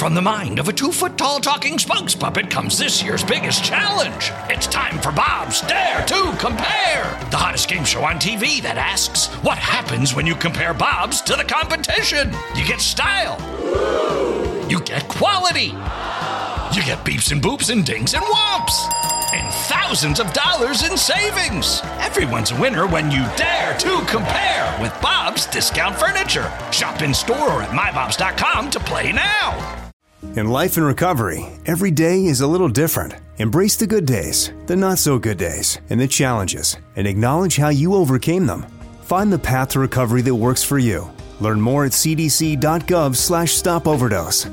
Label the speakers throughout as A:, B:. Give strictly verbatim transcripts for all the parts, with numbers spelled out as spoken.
A: From the mind of a two-foot-tall talking spokes puppet comes this year's biggest challenge. It's time for Bob's Dare to Compare, the hottest game show on T V that asks, what happens when you compare Bobs to the competition? You get style. You get quality. You get beeps and boops and dings and whomps. And thousands of dollars in savings. Everyone's a winner when you dare to compare with Bob's Discount Furniture. Shop in store or at my bobs dot com to play now.
B: In life and recovery, every day is a little different. Embrace the good days, the not-so-good days, and the challenges, and acknowledge how you overcame them. Find the path to recovery that works for you. Learn more at c d c dot gov slash stop overdose.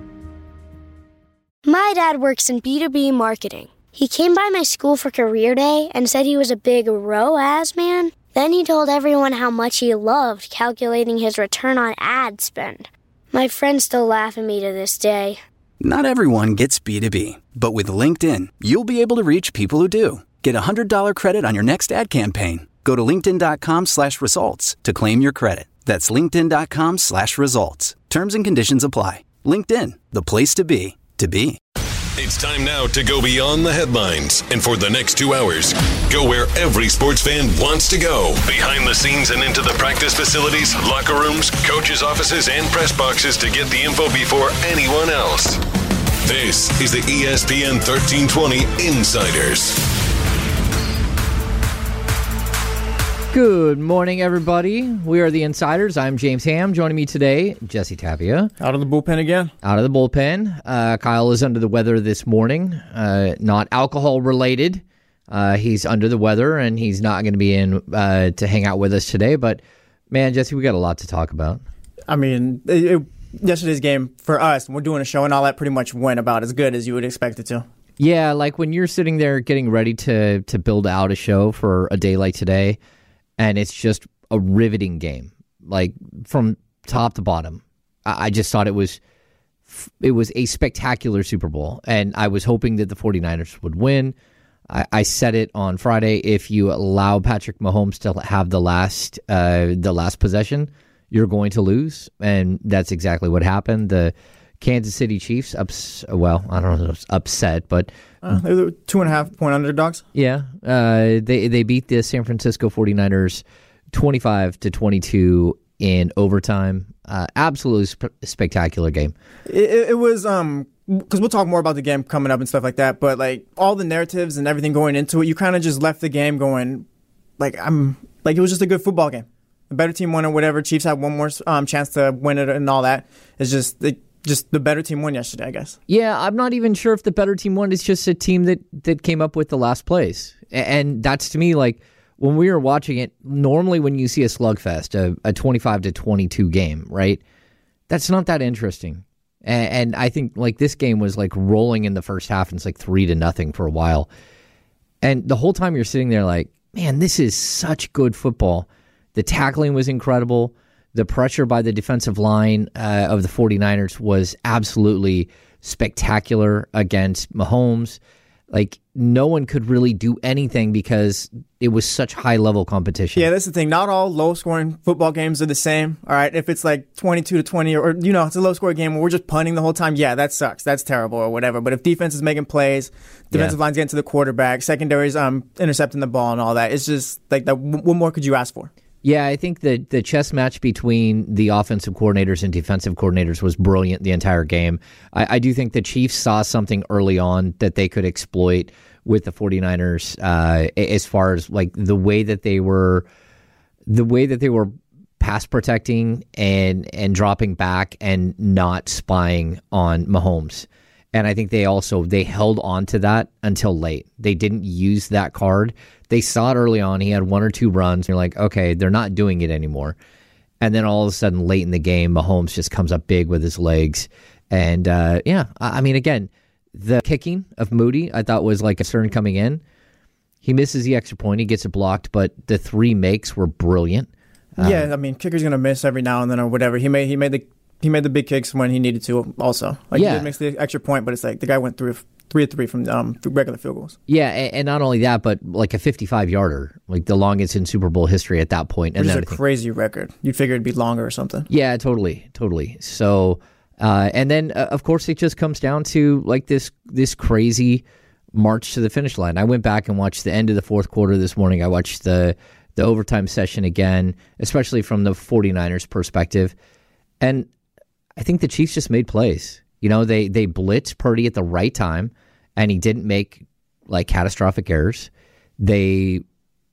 C: My dad works in B two B marketing. He came by my school for career day and said he was a big R O A S man. Then he told everyone how much he loved calculating his return on ad spend. My friends still laugh at me to this day.
D: Not everyone gets B two B, but with LinkedIn, you'll be able to reach people who do. Get a one hundred dollars credit on your next ad campaign. Go to linkedin.com slash results to claim your credit. That's linkedin.com slash results. Terms and conditions apply. LinkedIn, the place to be, to be.
E: It's time now to go beyond the headlines. And for the next two hours, go where every sports fan wants to go. Behind the scenes and into the practice facilities, locker rooms, coaches' offices, and press boxes to get the info before anyone else. This is the E S P N thirteen twenty Insiders.
F: Good morning, everybody. We are the Insiders. I'm James Ham. Joining me today, Jesse Tapia.
G: Out of the bullpen again.
F: Out of the bullpen. Uh, Kyle is under the weather this morning. Uh, not alcohol-related. Uh, he's under the weather, and he's not going to be in uh, to hang out with us today. But, man, Jesse, we got a lot to talk about.
G: I mean, it, it, yesterday's game, for us, we're doing a show and all that, pretty much went about as good as you would expect it to.
F: Yeah, like when you're sitting there getting ready to to build out a show for a day like today, and it's just a riveting game, like from top to bottom. I just thought it was it was a spectacular Super Bowl, and I was hoping that the 49ers would win. I, I said it on Friday, if you allow Patrick Mahomes to have the last uh, the last possession, you're going to lose, and that's exactly what happened. The Kansas City Chiefs, ups, well, I don't know if it was upset, but...
G: Uh, they were two and a half point underdogs.
F: Yeah. Uh, they they beat the San Francisco 49ers twenty-five to twenty-two in overtime. Uh, absolutely sp- spectacular game.
G: It, it was, um, because we'll talk more about the game coming up and stuff like that, but like all the narratives and everything going into it, you kind of just left the game going, like, I'm, like it was just a good football game. The better team won or whatever. Chiefs had one more um, chance to win it and all that. It's just... It, Just the better team won yesterday, I guess.
F: Yeah, I'm not even sure if the better team won. It's just a team that, that came up with the last plays. And that's, to me, like, when we were watching it, normally when you see a slugfest, a, a twenty-five to twenty-two game, right, that's not that interesting. And, and I think, like, this game was, like, rolling in the first half, and it's, like, three to nothing for a while. And the whole time you're sitting there like, man, this is such good football. The tackling was incredible. The pressure by the defensive line uh, of the 49ers was absolutely spectacular against Mahomes. Like, no one could really do anything because it was such high-level competition.
G: Yeah, that's the thing. Not all low-scoring football games are the same, all right? If it's like twenty-two to twenty or, you know, it's a low-scoring game where we're just punting the whole time, yeah, that sucks. That's terrible or whatever. But if defense is making plays, defensive yeah. line's getting to the quarterback, secondary's um, intercepting the ball and all that, it's just like, that. What more could you ask for?
F: Yeah, I think the, the chess match between the offensive coordinators and defensive coordinators was brilliant the entire game. I, I do think the Chiefs saw something early on that they could exploit with the 49ers uh, as far as like the way that they were the way that they were pass protecting and and dropping back and not spying on Mahomes. And I think they also, they held on to that until late. They didn't use that card. They saw it early on. He had one or two runs. And you're like, okay, they're not doing it anymore. And then all of a sudden, late in the game, Mahomes just comes up big with his legs. And, uh, yeah, I mean, again, the kicking of Moody, I thought was like a concern coming in. He misses the extra point. He gets it blocked. But the three makes were brilliant.
G: Yeah,
F: um,
G: I mean, kicker's going to miss every now and then or whatever. He made, he made the... He made the big kicks when he needed to also. Like,
F: yeah.
G: He did make the extra point, but it's like the guy went through three or three from um, regular field goals.
F: Yeah, and, and not only that, but like a fifty-five-yarder, like the longest in Super Bowl history at that point.
G: Which is a crazy record. You'd figure it'd be longer or something.
F: Yeah, totally, totally. So, Uh, and then, uh, of course, it just comes down to like this this crazy march to the finish line. I went back and watched the end of the fourth quarter this morning. I watched the the overtime session again, especially from the 49ers perspective. And I think the Chiefs just made plays. You know, they they blitzed Purdy at the right time, and he didn't make like catastrophic errors. They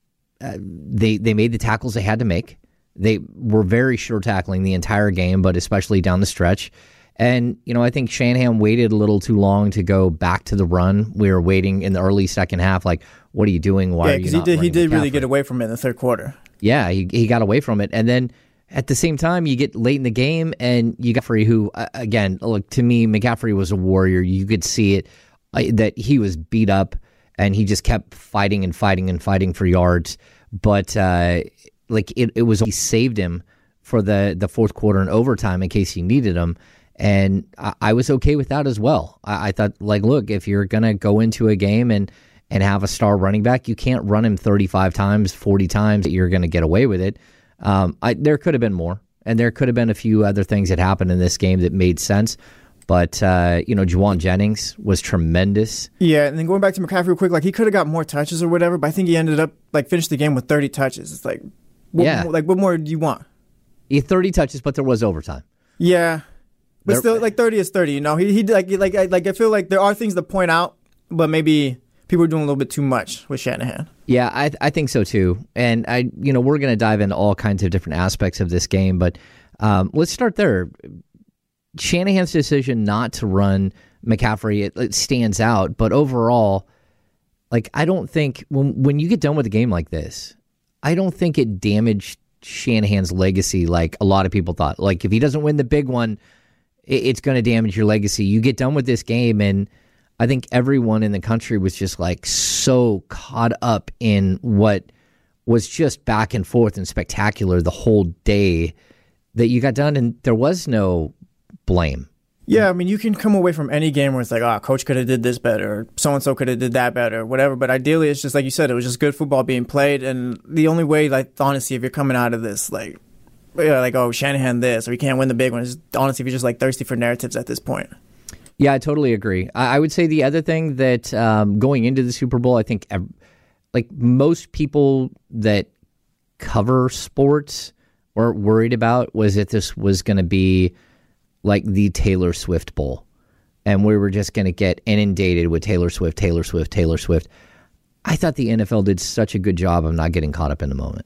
F: uh, they they made the tackles they had to make. They were very sure tackling the entire game, but especially down the stretch. And, you know, I think Shanahan waited a little too long to go back to the run. We were waiting in the early second half, like, what are you doing? Why
G: yeah,
F: are you
G: because
F: not
G: he did, he did
F: McCaffrey?
G: really get away from it in the third quarter.
F: Yeah, he, he got away from it. And then at the same time, you get late in the game, and you got McCaffrey, who, uh, again, look, to me, McCaffrey was a warrior. You could see it, uh, that he was beat up, and he just kept fighting and fighting and fighting for yards. But, uh, like, it, it was, he saved him for the, the fourth quarter and overtime in case he needed him. And I, I was okay with that as well. I, I thought, like, look, if you're going to go into a game and, and have a star running back, you can't run him thirty-five times, forty times that you're going to get away with it. Um, I, there could have been more, and there could have been a few other things that happened in this game that made sense. But, uh, you know, Juwan Jennings was tremendous.
G: Yeah, and then going back to McCaffrey real quick, like, he could have got more touches or whatever, but I think he ended up, like, finished the game with thirty touches. It's like, what,
F: yeah.
G: like, what more do you want?
F: He had thirty touches, but there was overtime.
G: Yeah. But
F: There-
G: still, like, thirty is thirty, you know? He, he like, like, I, like, I feel like there are things to point out, but maybe people are doing a little bit too much with Shanahan.
F: Yeah, I I think so too. And I, you know, we're going to dive into all kinds of different aspects of this game, but um, let's start there. Shanahan's decision not to run McCaffrey, it, it stands out, but overall, like, I don't think when when you get done with a game like this, I don't think it damaged Shanahan's legacy like a lot of people thought. Like, if he doesn't win the big one, it, it's going to damage your legacy. You get done with this game, and I think everyone in the country was just like so caught up in what was just back and forth and spectacular the whole day that you got done, and there was no blame.
G: Yeah, I mean, you can come away from any game where it's like, oh, coach could have did this better, or so-and-so could have did that better, or whatever. But ideally, it's just like you said, it was just good football being played. And the only way, like, honestly, if you're coming out of this, like, yeah, like, oh, Shanahan this, or he can't win the big one, is honestly, if you're just, like, thirsty for narratives at this point.
F: Yeah, I totally agree. I, I would say the other thing that um, going into the Super Bowl, I think, ev- like, most people that cover sports were worried about was that this was going to be like the Taylor Swift Bowl. And we were just going to get inundated with Taylor Swift, Taylor Swift, Taylor Swift. I thought the N F L did such a good job of not getting caught up in the moment.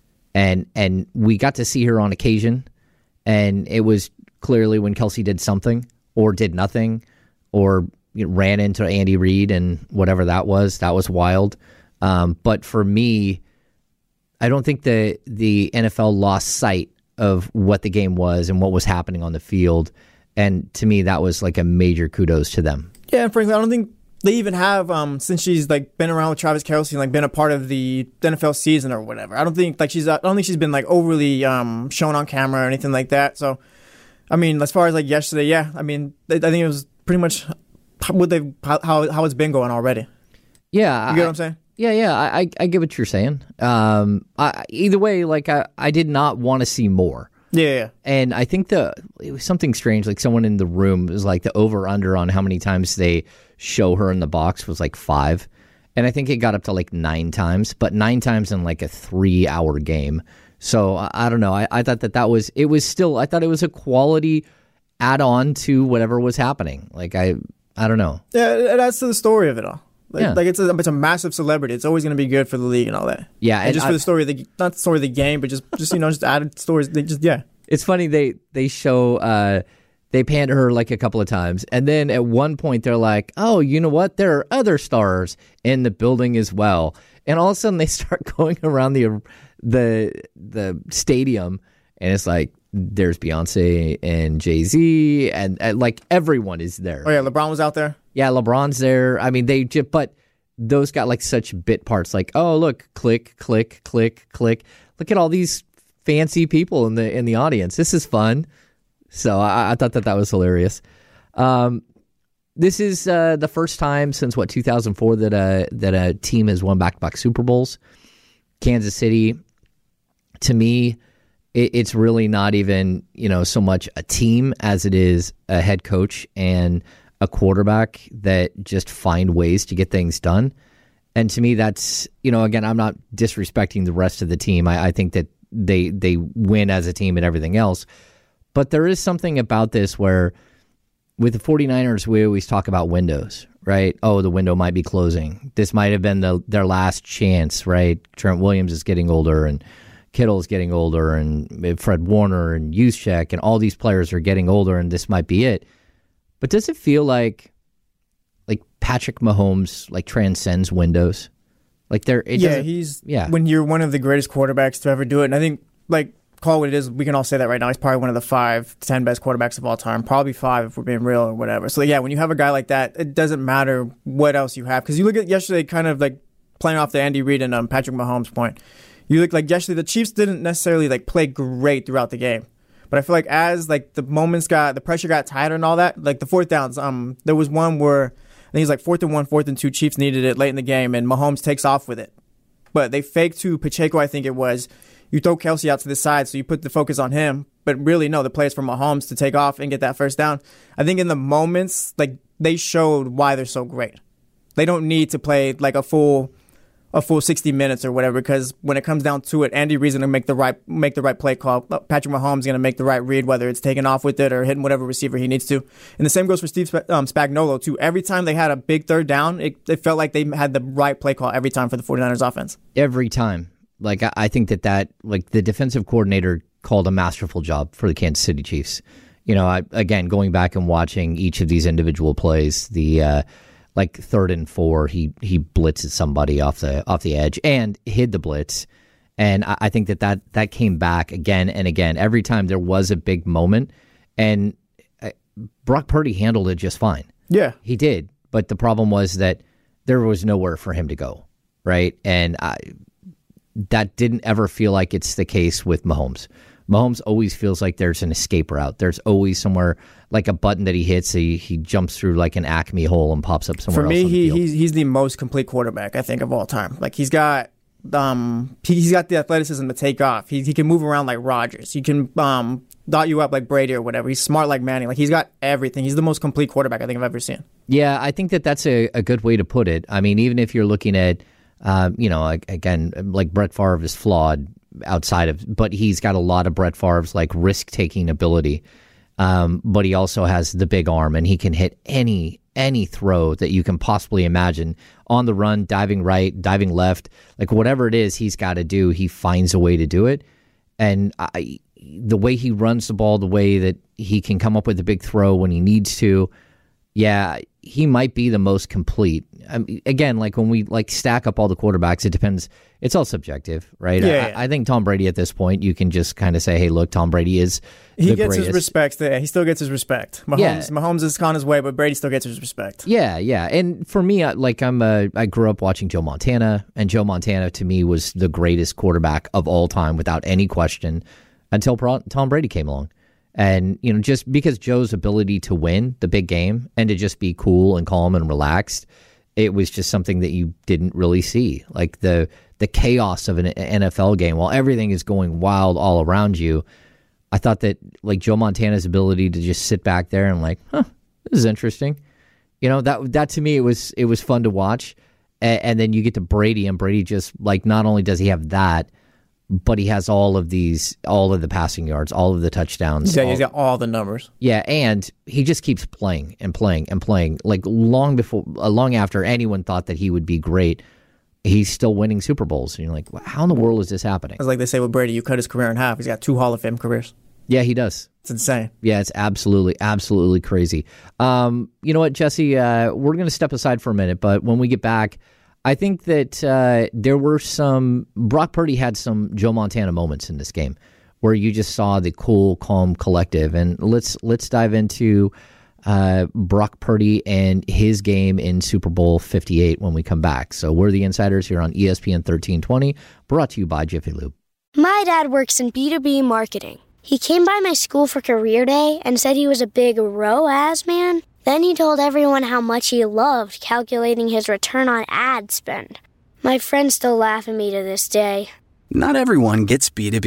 F: And and we got to see her on occasion. And it was clearly when Kelsey did something or did nothing or you know, ran into Andy Reid and whatever that was. That was wild. Um, but for me, I don't think the the N F L lost sight of what the game was and what was happening on the field. And to me, that was like a major kudos to them.
G: Yeah, and frankly, I don't think they even have, um, since she's like been around with Travis Kelce and like been a part of the N F L season or whatever. I don't think like she's, I don't think she's been like overly um, shown on camera or anything like that. So, I mean, as far as like yesterday, yeah, I mean, I think it was pretty much what they how how it's been going already.
F: Yeah,
G: you get
F: I,
G: what I'm saying?
F: Yeah, yeah, I, I get what you're saying. Um, I, either way, like I, I did not want to see more.
G: Yeah, yeah.
F: And I think the it was something strange. Like someone in the room was like the over under on how many times they show her in the box was like five, and I think it got up to like nine times, but nine times in like a three hour game. So I, I don't know. I, I thought that that was it was still. I thought it was a quality add on to whatever was happening. Like I I don't know.
G: Yeah, it adds to the story of it all. Like,
F: Yeah.
G: like it's a it's a massive celebrity. It's always going to be good for the league and all that.
F: Yeah,
G: and,
F: and
G: just
F: I-
G: for the story of the not the story of the game, but just just you know just added stories. They just yeah.
F: It's funny they they show uh, they panned her like a couple of times, and then at one point they're like, "Oh, you know what? There are other stars in the building as well." And all of a sudden they start going around the the the stadium, and it's like there's Beyonce and Jay-Z, and, and like everyone is there.
G: Oh yeah, LeBron was out there.
F: Yeah, LeBron's there. I mean, they just, but those got like such bit parts. Like, oh, look, click, click, click, click. Look at all these fancy people in the in the audience. This is fun. So I, I thought that that was hilarious. Um, this is uh, the first time since what two thousand four that a that a team has won back-to-back Super Bowls. Kansas City, to me, it, it's really not even, you know, so much a team as it is a head coach and a quarterback that just find ways to get things done. And to me, that's, you know, again, I'm not disrespecting the rest of the team. I, I think that they they win as a team and everything else. But there is something about this where with the 49ers, we always talk about windows, right? Oh, the window might be closing. This might have been the, their last chance, right? Trent Williams is getting older and Kittle is getting older and Fred Warner and Juszczyk and all these players are getting older and this might be it. But does it feel like like Patrick Mahomes like transcends windows? Like there, it
G: yeah, he's yeah. When you're one of the greatest quarterbacks to ever do it, and I think like call what it is, we can all say that right now. He's probably one of the five, ten best quarterbacks of all time. Probably five if we're being real or whatever. So yeah, when you have a guy like that, it doesn't matter what else you have because you look at yesterday, kind of like playing off the Andy Reid and um, Patrick Mahomes point. You look like yesterday the Chiefs didn't necessarily like play great throughout the game. But I feel like as like the moments got, the pressure got tighter and all that, like the fourth downs, um, there was one where I think it was like fourth and one, fourth and two, Chiefs needed it late in the game, and Mahomes takes off with it. But they fake to Pacheco, I think it was. You throw Kelsey out to the side, so you put the focus on him. But really, no, the play is for Mahomes to take off and get that first down. I think in the moments, like they showed why they're so great. They don't need to play like a full a full sixty minutes or whatever, because when it comes down to it, Andy Reid's going to make the right make the right play call. Patrick Mahomes is going to make the right read, whether it's taking off with it or hitting whatever receiver he needs to. And the same goes for Steve um, Spagnuolo, too. Every time they had a big third down, it, it felt like they had the right play call every time for the 49ers offense.
F: Every time. Like, I, I think that that, like, the defensive coordinator called a masterful job for the Kansas City Chiefs. You know, I, again, going back and watching each of these individual plays, the uh, like third and four, he he blitzed somebody off the off the edge and hid the blitz. And I, I think that, that that came back again and again. Every time there was a big moment, and uh, Brock Purdy handled it just fine.
G: Yeah.
F: He did. But the problem was that there was nowhere for him to go, right? And I, that didn't ever feel like it's the case with Mahomes. Mahomes always feels like there's an escape route. There's always somewhere, like a button that he hits, he, he jumps through like an Acme hole and pops up somewhere
G: For me,
F: else on
G: he,
F: the field.
G: he's he's the most complete quarterback, I think, of all time. Like, he's got um he, he's got the athleticism to take off. He he can move around like Rodgers. He can um dot you up like Brady or whatever. He's smart like Manning. Like, he's got everything. He's the most complete quarterback I think I've ever seen.
F: Yeah, I think that that's a, a good way to put it. I mean, even if you're looking at, uh, you know, again, like Brett Favre is flawed outside of, but he's got a lot of Brett Favre's like risk-taking ability. Um, but he also has the big arm, and he can hit any any throw that you can possibly imagine on the run, diving right, diving left, like whatever it is he's got to do, he finds a way to do it. And I, the way he runs the ball, the way that he can come up with a big throw when he needs to, yeah, he might be the most complete. I mean, again, like when we like stack up all the quarterbacks, it depends. It's all subjective, right?
G: Yeah, yeah.
F: I, I think Tom Brady at this point, you can just kind of say, hey, look, Tom Brady is
G: He
F: the
G: gets
F: greatest.
G: his respect. Yeah, he still gets his respect. Mahomes,
F: Yeah.
G: Mahomes is on his way, but Brady still gets his respect.
F: Yeah, yeah. And for me, I- like I'm a, I grew up watching Joe Montana, and Joe Montana to me was the greatest quarterback of all time without any question until Pro- Tom Brady came along. And, you know, just because Joe's ability to win the big game and to just be cool and calm and relaxed, it was just something that you didn't really see. Like the the chaos of an N F L game, while everything is going wild all around you, I thought that like Joe Montana's ability to just sit back there and like, huh, this is interesting. You know, that that to me, it was it was fun to watch. And, and then you get to Brady, and Brady just like, not only does he have that, but he has all of these, all of the passing yards, all of the touchdowns.
G: He's got,
F: all,
G: he's got all the numbers.
F: yeah, and he just keeps playing and playing and playing. Like long before, uh, long after anyone thought that he would be great, he's still winning Super Bowls. And you're like, how in the world is this happening?
G: It's like they say with Brady, you cut his career in half. He's got two Hall of Fame careers.
F: Yeah, he does.
G: It's insane.
F: Yeah, it's absolutely, absolutely crazy. Um, you know what, Jesse? Uh, we're going to step aside for a minute, but when we get back, I think that uh, there were some, Brock Purdy had some Joe Montana moments in this game where you just saw the cool, calm collective. And let's let's dive into uh, Brock Purdy and his game in Super Bowl fifty-eight when we come back. So we're the Insiders here on E S P N thirteen twenty, brought to you by Jiffy Lube.
C: My dad works in B two B marketing. He came by my school for career day and said he was a big R O A S man. Then he told everyone how much he loved calculating his return on ad spend. My friends still laugh at me to this day.
D: Not everyone gets B two B,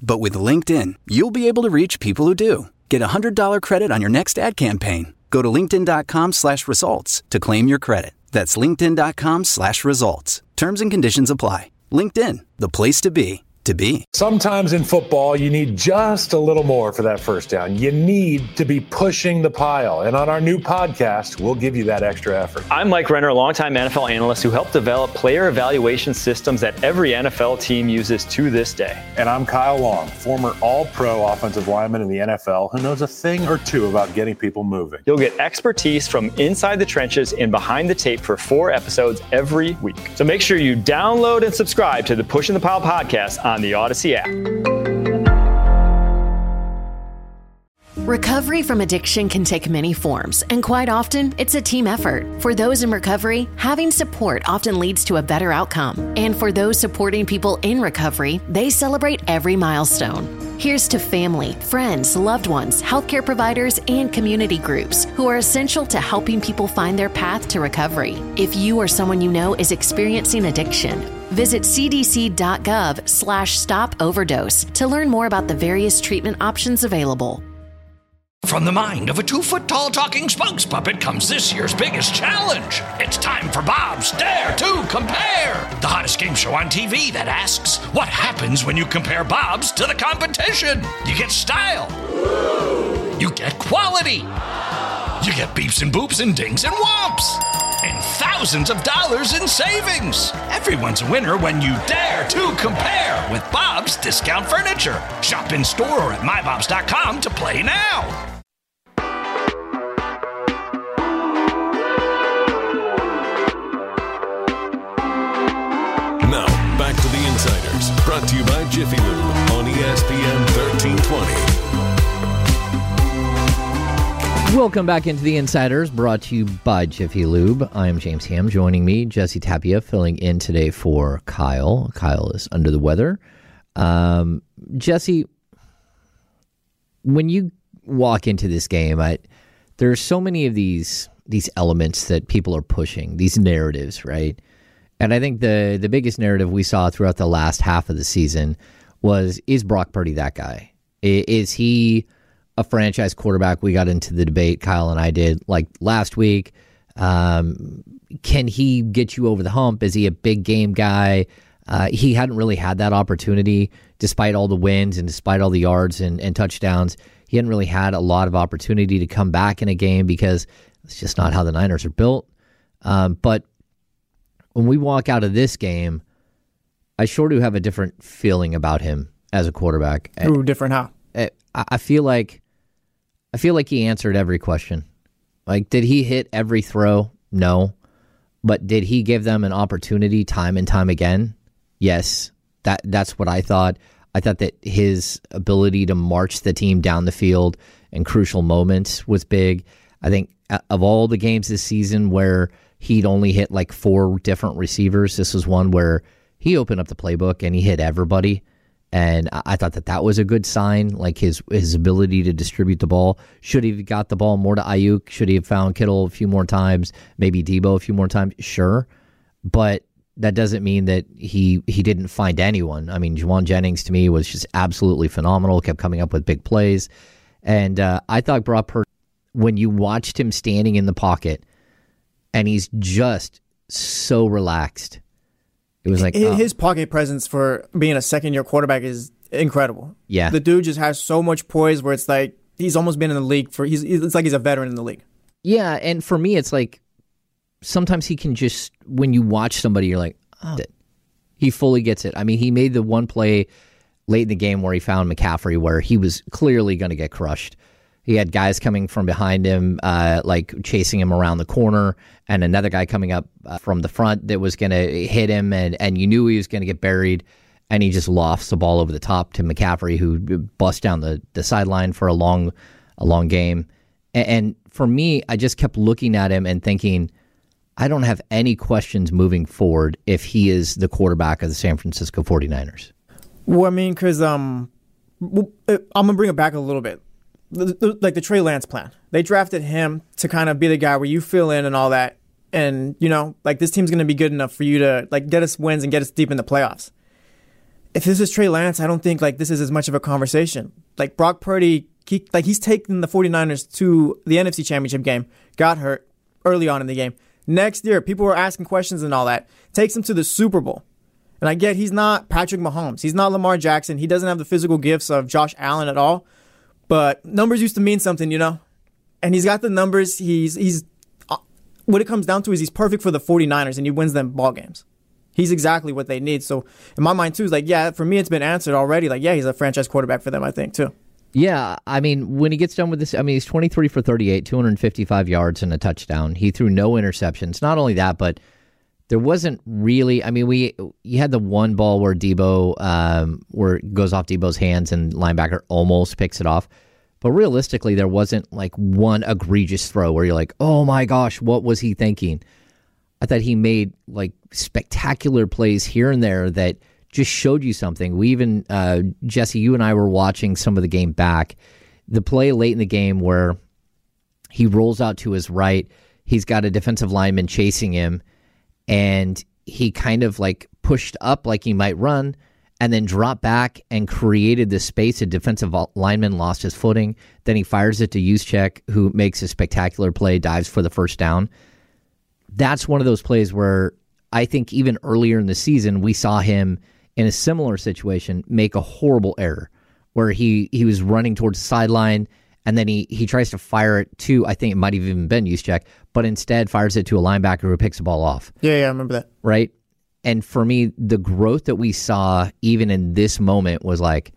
D: But with LinkedIn, you'll be able to reach people who do. Get a one hundred dollars credit on your next ad campaign. Go to linkedin.com slash results to claim your credit. That's linkedin.com slash results. Terms and conditions apply. LinkedIn, the place to be, to be.
H: Sometimes in football, you need just a little more for that first down. You need to be pushing the pile. And on our new podcast, we'll give you that extra effort.
I: I'm Mike Renner, a longtime N F L analyst who helped develop player evaluation systems that every N F L team uses to this day.
H: And I'm Kyle Long, former all-pro offensive lineman in the N F L who knows a thing or two about getting people moving.
I: You'll get expertise from inside the trenches and behind the tape for four episodes every week. So make sure you download and subscribe to the Pushing the Pile podcast on the Odyssey app.
J: Recovery from addiction can take many forms, and quite often, it's a team effort. For those in recovery, having support often leads to a better outcome. And for those supporting people in recovery, they celebrate every milestone. Here's to family, friends, loved ones, healthcare providers, and community groups who are essential to helping people find their path to recovery. If you or someone you know is experiencing addiction, visit cdc.gov slash stop overdose to learn more about the various treatment options available.
A: From the mind of a two-foot-tall talking spokes puppet comes this year's biggest challenge. It's time for Bob's Dare to Compare, the hottest game show on T V that asks, what happens when you compare Bob's to the competition? You get style. You get quality. You get beeps and boops and dings and whomps. And thousands of dollars in savings. Everyone's a winner when you dare to compare with Bob's Discount Furniture. Shop in store or at my bobs dot com to play now.
E: Now, back to the Insiders, brought to you by Jiffy Lube on E S P N thirteen twenty.
F: Welcome back into the Insiders, brought to you by Jiffy Lube. I'm James Ham. Joining me, Jesse Tapia, filling in today for Kyle. Kyle is under the weather. Um, Jesse, when you walk into this game, I, there's so many of these these elements that people are pushing, these narratives, right? And I think the the biggest narrative we saw throughout the last half of the season was, is Brock Purdy that guy? Is he a franchise quarterback? We got into the debate, Kyle and I did, like last week. Um, can he get you over the hump? Is he a big game guy? Uh, he hadn't really had that opportunity, despite all the wins and despite all the yards and, and touchdowns. He hadn't really had a lot of opportunity to come back in a game because it's just not how the Niners are built. Um, but when we walk out of this game, I sure do have a different feeling about him as a quarterback.
G: Ooh, different how?
F: I, I feel like I feel like he answered every question. Like, did he hit every throw? No. But did he give them an opportunity time and time again? Yes. That that's what I thought. I thought that his ability to march the team down the field in crucial moments was big. I think of all the games this season where he'd only hit like four different receivers, this was one where he opened up the playbook and he hit everybody. And I thought that that was a good sign, like his his ability to distribute the ball. Should he have got the ball more to Ayuk? Should he have found Kittle a few more times? Maybe Debo a few more times? Sure. But that doesn't mean that he he didn't find anyone. I mean, Juwan Jennings to me was just absolutely phenomenal, kept coming up with big plays. And uh, I thought Brock Purdy, when you watched him standing in the pocket, and he's just so relaxed. It was like
G: his
F: oh.
G: pocket presence for being a second-year quarterback is incredible.
F: Yeah,
G: the dude just has so much poise where it's like he's almost been in the league for. He's it's like he's a veteran in the league.
F: Yeah, and for me, it's like sometimes he can just, when you watch somebody, you're like, oh, he fully gets it. I mean, he made the one play late in the game where he found McCaffrey, where he was clearly going to get crushed. He had guys coming from behind him, uh, like chasing him around the corner, and another guy coming up uh, from the front that was going to hit him, and, and you knew he was going to get buried, and he just lofts the ball over the top to McCaffrey, who busts down the, the sideline for a long, a long game. And, and for me, I just kept looking at him and thinking, I don't have any questions moving forward if he is the quarterback of the San Francisco forty-niners.
G: Well, I mean, because um, I'm going to bring it back a little bit. The, the, like the Trey Lance plan. They drafted him to kind of be the guy where you fill in and all that. And, you know, like this team's going to be good enough for you to like get us wins and get us deep in the playoffs. if this is Trey Lance, I don't think like this is as much of a conversation. Like Brock Purdy, he, like he's taken the 49ers to the N F C Championship game, got hurt early on in the game. Next year, people were asking questions and all that. Takes him to the Super Bowl. And I get he's not Patrick Mahomes. He's not Lamar Jackson. He doesn't have the physical gifts of Josh Allen at all. But numbers used to mean something, you know? And he's got the numbers. He's he's uh, what it comes down to is he's perfect for the 49ers, and he wins them ball games. He's exactly what they need. So in my mind, too, is like, yeah, for me, it's been answered already. Like, yeah, he's a franchise quarterback for them, I think, too.
F: Yeah, I mean, when he gets done with this, I mean, he's twenty-three for thirty-eight, two hundred fifty-five yards and a touchdown. He threw no interceptions. Not only that, but there wasn't really, I mean, we you had the one ball where Debo, um, where it goes off Debo's hands and linebacker almost picks it off. But realistically, there wasn't like one egregious throw where you're like, oh my gosh, what was he thinking? I thought he made like spectacular plays here and there that just showed you something. We even, uh, Jesse, you and I were watching some of the game back. The play late in the game where he rolls out to his right, he's got a defensive lineman chasing him, and he kind of like pushed up like he might run and then dropped back and created the space. A defensive lineman lost his footing. Then he fires it to Juszczyk, who makes a spectacular play, dives for the first down. That's one of those plays where I think even earlier in the season, we saw him in a similar situation make a horrible error where he, he was running towards the sideline, and then he, he tries to fire it to, I think it might have even been Juszczyk, but instead fires it to a linebacker who picks the ball off.
G: Yeah, yeah, I remember that.
F: Right? And for me, the growth that we saw even in this moment was like,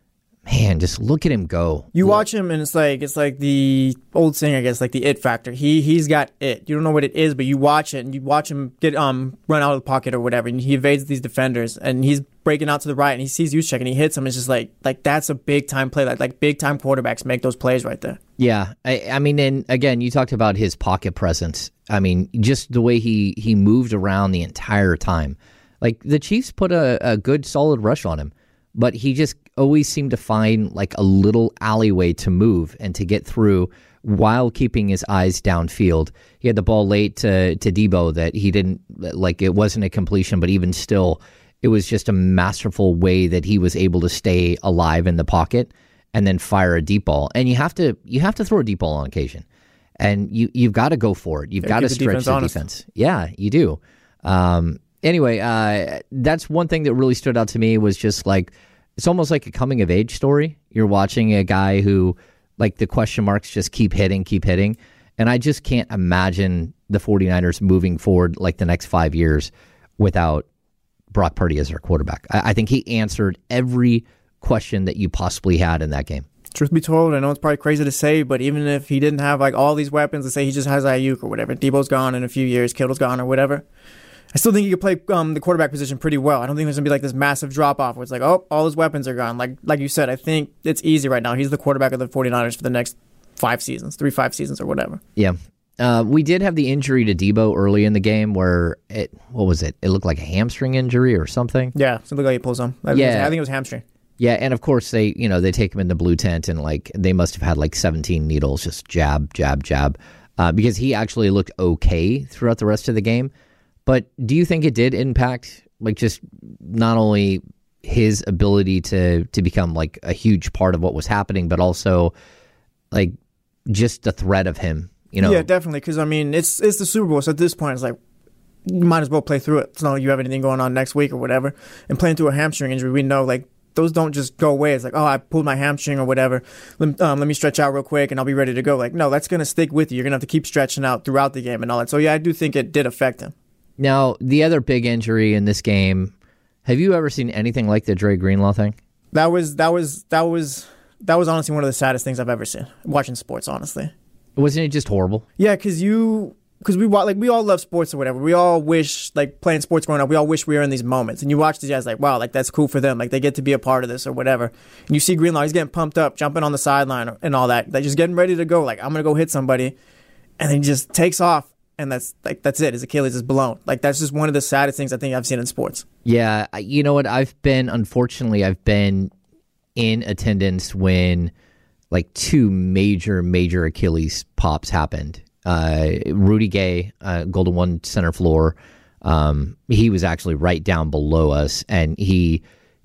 F: man, just look at him go.
G: You
F: look.
G: watch him, and it's like it's like the old saying, I guess, like the it factor. He he's got it. You don't know what it is, but you watch it, and you watch him get um run out of the pocket or whatever, and he evades these defenders, and he's breaking out to the right, and he sees Juszczyk, and he hits him. It's just like like that's a big time play. Like like big time quarterbacks make those plays right there.
F: Yeah, I, I mean, and again, you talked about his pocket presence. I mean, just the way he he moved around the entire time. Like the Chiefs put a, a good solid rush on him, but he just always seemed to find like a little alleyway to move and to get through while keeping his eyes downfield. He had the ball late to, to Debo that he didn't, like it wasn't a completion, but even still, it was just a masterful way that he was able to stay alive in the pocket and then fire a deep ball. And you have to you have to throw a deep ball on occasion. And you, you've got to go for it. You've got to stretch the honest. defense. Yeah, you do. Um, anyway, uh, that's one thing that really stood out to me was just like, it's almost like a coming-of-age story. You're watching a guy who, like, the question marks just keep hitting, keep hitting. And I just can't imagine the 49ers moving forward, like, the next five years without Brock Purdy as their quarterback. I, I think he answered every question that you possibly had in that game.
G: Truth be told, I know it's probably crazy to say, but even if he didn't have, like, all these weapons, let's say he just has Ayuk or whatever, Debo's gone in a few years, Kittle's gone or whatever, I still think he could play um, the quarterback position pretty well. I don't think there's going to be like this massive drop-off where it's like, oh, all his weapons are gone. Like like you said, I think it's easy right now. He's the quarterback of the 49ers for the next five seasons, three, five seasons or whatever.
F: Yeah. Uh, we did have the injury to Debo early in the game where it, what was it? It looked like a hamstring injury or something.
G: Yeah, it looked like he pulled some. I
F: yeah.
G: Was, I think it was hamstring.
F: Yeah, and of course they, you know, they take him in the blue tent and like they must have had like seventeen needles, just jab, jab, jab, uh, because he actually looked okay throughout the rest of the game. But do you think it did impact, like, just not only his ability to to become, like, a huge part of what was happening, but also, like, just the threat of him, you know?
G: Yeah, definitely, because, I mean, it's it's the Super Bowl, so at this point, it's like, you might as well play through it. It's not like you have anything going on next week or whatever. And playing through a hamstring injury, we know, like, those don't just go away. It's like, oh, I pulled my hamstring or whatever. Let, um, let me stretch out real quick, and I'll be ready to go. Like, no, that's going to stick with you. You're going to have to keep stretching out throughout the game and all that. So, yeah, I do think it did affect him.
F: Now, the other big injury in this game, have you ever seen anything like the Dre Greenlaw thing?
G: That was that was that was that was honestly one of the saddest things I've ever seen watching sports. Honestly,
F: wasn't it just horrible?
G: Yeah, because you because we like we all love sports or whatever. We all wish like playing sports growing up. We all wish we were in these moments. And you watch these guys like, wow, like that's cool for them. Like they get to be a part of this or whatever. And you see Greenlaw, he's getting pumped up, jumping on the sideline and all that. Like just getting ready to go. Like I'm gonna go hit somebody, and then he just takes off. And that's like that's it. His Achilles is blown. Like that's just one of the saddest things I think I've seen in sports.
F: Yeah, you know what? I've been unfortunately I've been in attendance when like two major major Achilles pops happened. Uh, Rudy Gay, uh, Golden One center floor. Um, he was actually right down below us, and he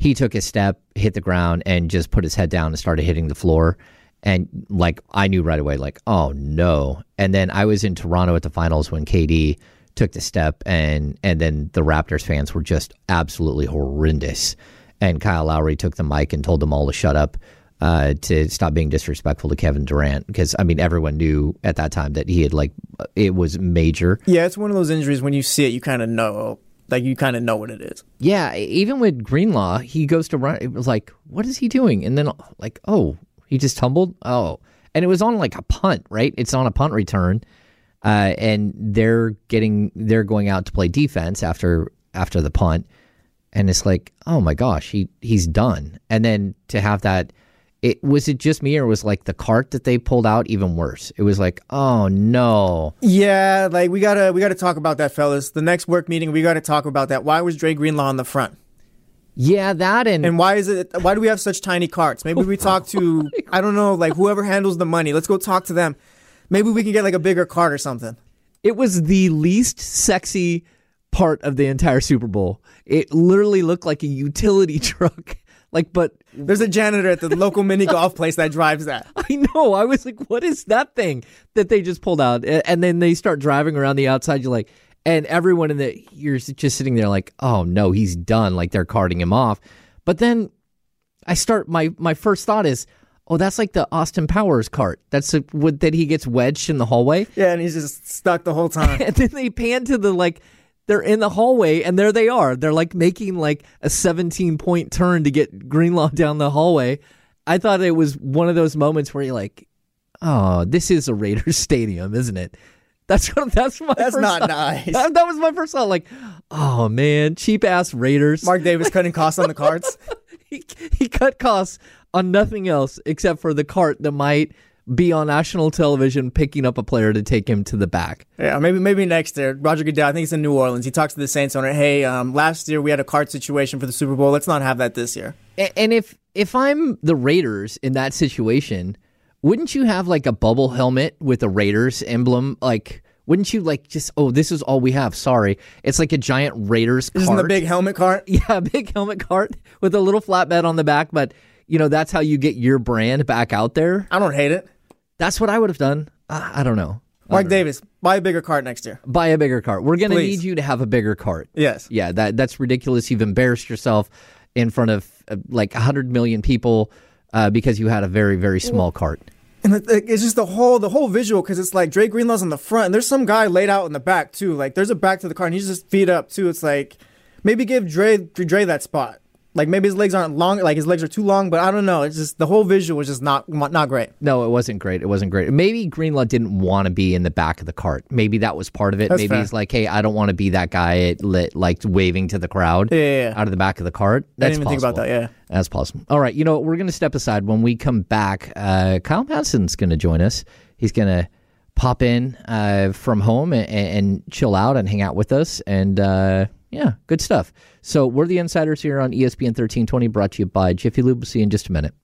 F: he took a step, hit the ground, and just put his head down and started hitting the floor. And like I knew right away, like, oh no. And then I was in Toronto at the finals when K D took the step, and and then the Raptors fans were just absolutely horrendous. And Kyle Lowry took the mic and told them all to shut up, uh, to stop being disrespectful to Kevin Durant, because I mean everyone knew at that time that he had like it was major.
G: Yeah, it's one of those injuries when you see it, you kind of know, like you kind of know what it is.
F: Yeah, even with Greenlaw, he goes to run. It was like, what is he doing? And then like, oh. He just tumbled? Oh. And it was on like a punt, right? It's on a punt return. Uh, and they're getting they're going out to play defense after after the punt. And it's like, oh my gosh, he he's done. And then to have that, it was it just me, or was like the cart that they pulled out even worse? It was like, oh no.
G: Yeah, like we gotta we gotta talk about that, fellas. The next work meeting, we gotta talk about that. Why was Dre Greenlaw on the front?
F: Yeah, that and
G: and why is it? Why do we have such tiny carts? Maybe we talk to I don't know, like whoever handles the money. Let's go talk to them. Maybe we can get like a bigger cart or something.
F: It was the least sexy part of the entire Super Bowl. It literally looked like a utility truck. Like, but
G: there's a janitor at the local mini golf place that drives that.
F: I know. I was like, what is that thing that they just pulled out? And then they start driving around the outside. You're like. And everyone in the, you're just sitting there like, oh no, he's done. Like they're carting him off. But then I start, my, my first thought is, oh, that's like the Austin Powers cart. That's a, what, that he gets wedged in the hallway.
G: Yeah, and he's just stuck the whole time.
F: And then they pan to the, like, they're in the hallway and there they are. They're like making like a seventeen point turn to get Greenlaw down the hallway. I thought it was one of those moments where you're like, oh, this is a Raiders stadium, isn't it? That's what, that's my
G: That's
F: first
G: not
F: thought.
G: nice.
F: That, that was my first thought. Like, oh man, cheap ass Raiders.
G: Mark Davis cutting costs on the carts.
F: he, he cut costs on nothing else except for the cart that might be on national television picking up a player to take him to the back.
G: Yeah, maybe maybe next year. Roger Goodell, I think it's in New Orleans. He talks to the Saints owner. Hey, um, last year we had a cart situation for the Super Bowl. Let's not have that this year.
F: And, and if if I'm the Raiders in that situation, wouldn't you have like a bubble helmet with a Raiders emblem? Like, wouldn't you like just, oh, this is all we have. Sorry. It's like a giant Raiders cart.
G: Isn't the big helmet cart?
F: Yeah, a big helmet cart with a little flatbed on the back. But, you know, that's how you get your brand back out there.
G: I don't hate it.
F: That's what I would have done. Uh, I don't know.
G: Mark Davis, buy a bigger cart next year.
F: Buy a bigger cart. We're going to
G: Please.
F: need you to have a bigger cart.
G: Yes.
F: Yeah, that that's ridiculous. You've embarrassed yourself in front of uh, like one hundred million people uh, because you had a very, very small cart.
G: And it's just the whole the whole visual, because it's like Dre Greenlaw's in the front, and there's some guy laid out in the back too. Like there's a back to the car, and he's just feet up too. It's like maybe give Dre Dre that spot. Like maybe his legs aren't long, like his legs are too long, but I don't know. It's just the whole visual was just not not great.
F: No, it wasn't great. It wasn't great. Maybe Greenlaw didn't want to be in the back of the cart. Maybe that was part of it.
G: That's
F: Maybe
G: fair.
F: he's like, hey, I don't want to be that guy lit, like waving to the crowd
G: Yeah, yeah, yeah.
F: out of the back of the cart.
G: I
F: That's
G: didn't even think about
F: possible.
G: that. Yeah.
F: That's possible. All right, you know what? We're going to step aside. When we come back, uh, Kyle Madsen's going to join us. He's going to pop in uh, from home and, and chill out and hang out with us. And uh, yeah, good stuff. So we're the Insiders here on E S P N thirteen twenty, brought to you by Jiffy Lube. We'll see you in just a minute.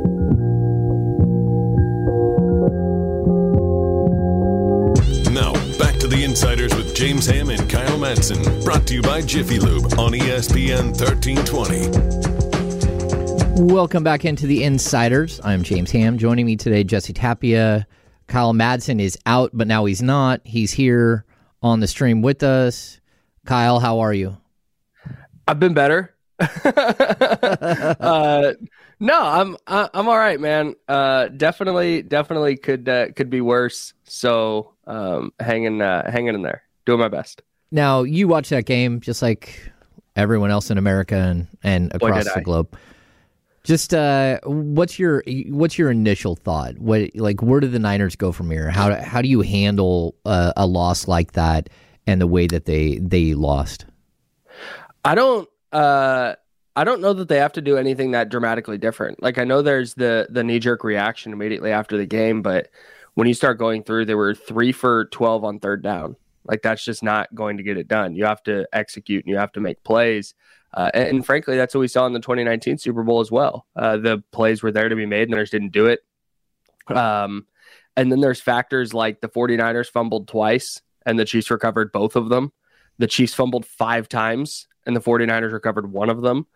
E: Now, back to the Insiders with James Ham and Kyle Madsen, brought to you by Jiffy Lube on E S P N thirteen twenty.
F: Welcome back into the Insiders. I'm James Ham. Joining me today, Jesse Tapia. Kyle Madsen is out, but now he's not. He's here on the stream with us. Kyle, how are you?
K: I've been better. uh, no, I'm I, I'm all right, man. Uh, definitely, definitely could uh, could be worse. So, um, hanging uh, hanging in there, doing my best.
F: Now, you watch that game just like everyone else in America and, and
K: Boy,
F: across
K: did
F: the
K: I.
F: globe. Just uh, what's your what's your initial thought? What like where do the Niners go from here? How do, how do you handle uh, a loss like that and the way that they they lost?
K: I don't. Uh, I don't know that they have to do anything that dramatically different. Like I know there's the the knee jerk reaction immediately after the game, but when you start going through, they were three for twelve on third down. Like that's just not going to get it done. You have to execute and you have to make plays. Uh, and, and frankly, that's what we saw in the twenty nineteen Super Bowl as well. Uh, the plays were there to be made, and Niners didn't do it. Um, and then there's factors like the 49ers fumbled twice, and the Chiefs recovered both of them. The Chiefs fumbled five times, and the 49ers recovered one of them.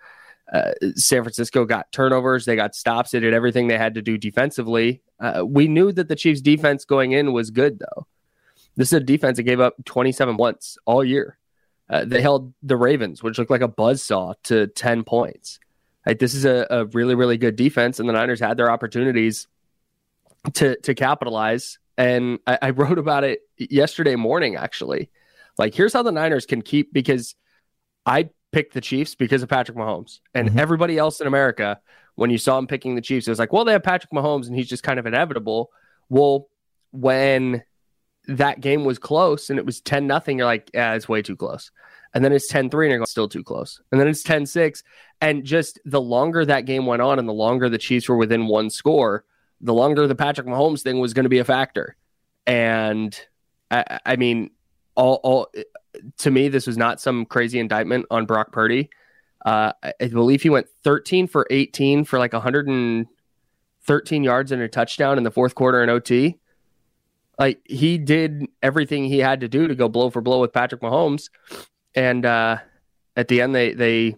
K: Uh, San Francisco got turnovers. They got stops. They did everything they had to do defensively. Uh, we knew that the Chiefs' defense going in was good, though. This is a defense that gave up twenty-seven points all year. Uh, they held the Ravens, which looked like a buzzsaw, to ten points. Like, this is a, a really, really good defense, and the Niners had their opportunities to to capitalize. And I, I wrote about it yesterday morning, actually. Like, here's how the Niners can keep, because I picked the Chiefs because of Patrick Mahomes. And mm-hmm. everybody else in America, when you saw him picking the Chiefs, it was like, well, they have Patrick Mahomes and he's just kind of inevitable. Well, when that game was close and it was ten nothing, you're like, yeah, it's way too close. And then it's ten three and you're going, still too close. And then it's ten six. And just the longer that game went on and the longer the Chiefs were within one score, the longer the Patrick Mahomes thing was going to be a factor. And I, I mean, all, all to me, this was not some crazy indictment on Brock Purdy. Uh, I believe he went thirteen for eighteen for like one hundred thirteen yards and a touchdown in the fourth quarter in O T. Like, he did everything he had to do to go blow for blow with Patrick Mahomes. And uh, at the end, they they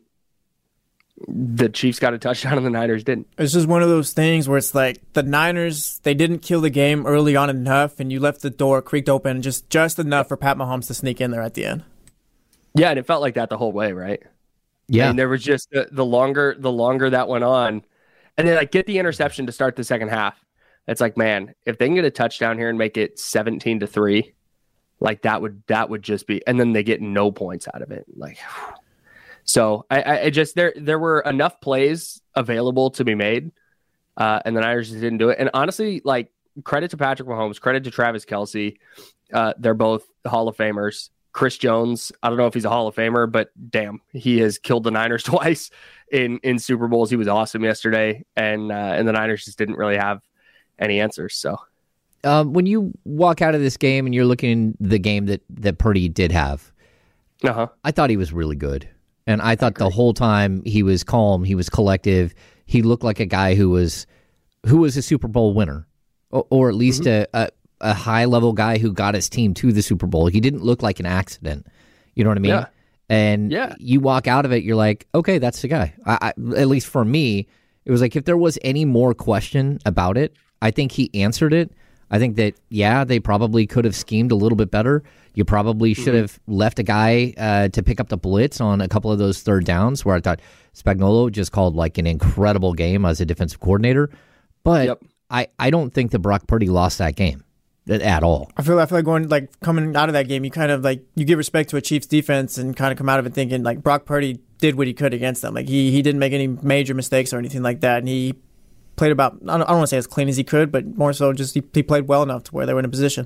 K: the Chiefs got a touchdown and the Niners didn't.
G: It's just one of those things where it's like the Niners, they didn't kill the game early on enough, and you left the door creaked open just, just enough for Pat Mahomes to sneak in there at the end.
K: Yeah, and it felt like that the whole way, right?
F: Yeah.
K: And there was just the, the longer the longer that went on, and then like get the interception to start the second half. It's like, man, if they can get a touchdown here and make it seventeen to three, like that would that would just be, and then they get no points out of it. Like, whew. So I, I just there there were enough plays available to be made, uh, and the Niners just didn't do it. And honestly, like, credit to Patrick Mahomes, credit to Travis Kelce. Uh, they're both Hall of Famers. Chris Jones, I don't know if he's a Hall of Famer, but damn, he has killed the Niners twice in, in Super Bowls. He was awesome yesterday, and uh, and the Niners just didn't really have any answers. So,
F: um, when you walk out of this game and you're looking at the game that that Purdy did have,
K: uh-huh.
F: I thought he was really good, and I thought I the whole time he was calm, he was collective, he looked like a guy who was who was a Super Bowl winner, or, or at least mm-hmm. a. a a high-level guy who got his team to the Super Bowl. He didn't look like an accident. You know what I mean?
K: Yeah.
F: And
K: yeah.
F: you walk out of it, you're like, okay, that's the guy. I, I, at least for me, it was like if there was any more question about it, I think he answered it. I think that, yeah, they probably could have schemed a little bit better. You probably should have mm-hmm. left a guy uh, to pick up the blitz on a couple of those third downs where I thought Spagnuolo just called like an incredible game as a defensive coordinator. But
K: yep.
F: I, I don't think that Brock Purdy lost that game. At all.
G: I feel I feel like going like coming out of that game, you kind of like you give respect to a Chiefs defense and kind of come out of it thinking like Brock Purdy did what he could against them. Like he he didn't make any major mistakes or anything like that, and he played about I don't, I don't want to say as clean as he could, but more so just he, he played well enough to where they were in a position.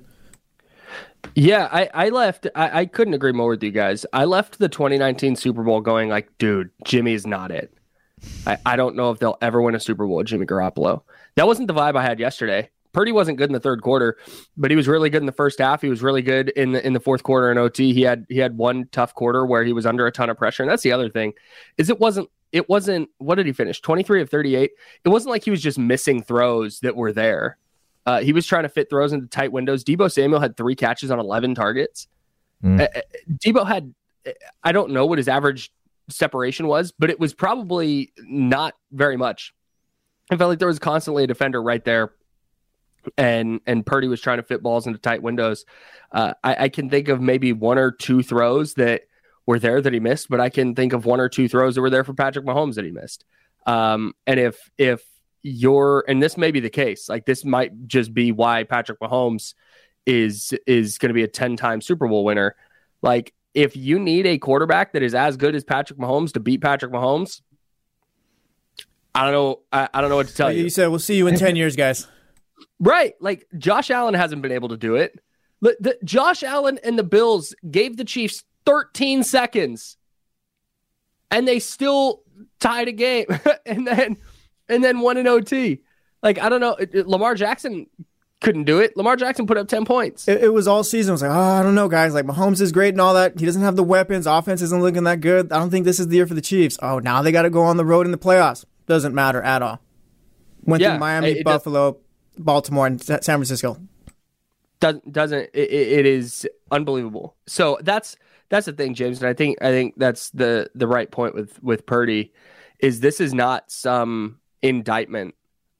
K: Yeah, I, I left. I, I couldn't agree more with you guys. I left the twenty nineteen Super Bowl going like, dude, Jimmy is not it. I, I don't know if they'll ever win a Super Bowl with Jimmy Garoppolo. That wasn't the vibe I had yesterday. Purdy wasn't good in the third quarter, but he was really good in the first half. He was really good in the in the fourth quarter in O T. He had he had one tough quarter where he was under a ton of pressure, and that's the other thing is it wasn't it wasn't what did he finish twenty-three of thirty-eight? It wasn't like he was just missing throws that were there. Uh, he was trying to fit throws into tight windows. Deebo Samuel had three catches on eleven targets. Mm. Uh, Deebo had I don't know what his average separation was, but it was probably not very much. I felt like there was constantly a defender right there. And and Purdy was trying to fit balls into tight windows. Uh, I, I can think of maybe one or two throws that were there that he missed, but I can think of one or two throws that were there for Patrick Mahomes that he missed. Um, and if if you're, and this may be the case, like this might just be why Patrick Mahomes is is going to be a ten-time Super Bowl winner. Like if you need a quarterback that is as good as Patrick Mahomes to beat Patrick Mahomes, I don't know. I, I don't know what to tell
G: like
K: you.
G: You said we'll see you in ten years, guys.
K: Right. Like Josh Allen hasn't been able to do it. The, the, Josh Allen and the Bills gave the Chiefs thirteen seconds and they still tied a game and then and then won in O T. Like, I don't know. It, it, Lamar Jackson couldn't do it. Lamar Jackson put up ten points.
G: It, it was all season. It was like, oh, I don't know, guys. Like, Mahomes is great and all that. He doesn't have the weapons. Offense isn't looking that good. I don't think this is the year for the Chiefs. Oh, now they got to go on the road in the playoffs. Doesn't matter at all. Went yeah, through Miami, it, it Buffalo, does, Baltimore, and San Francisco.
K: Doesn't doesn't it, it is unbelievable. So that's that's the thing, James, and I think I think that's the the right point with with Purdy is this is not some indictment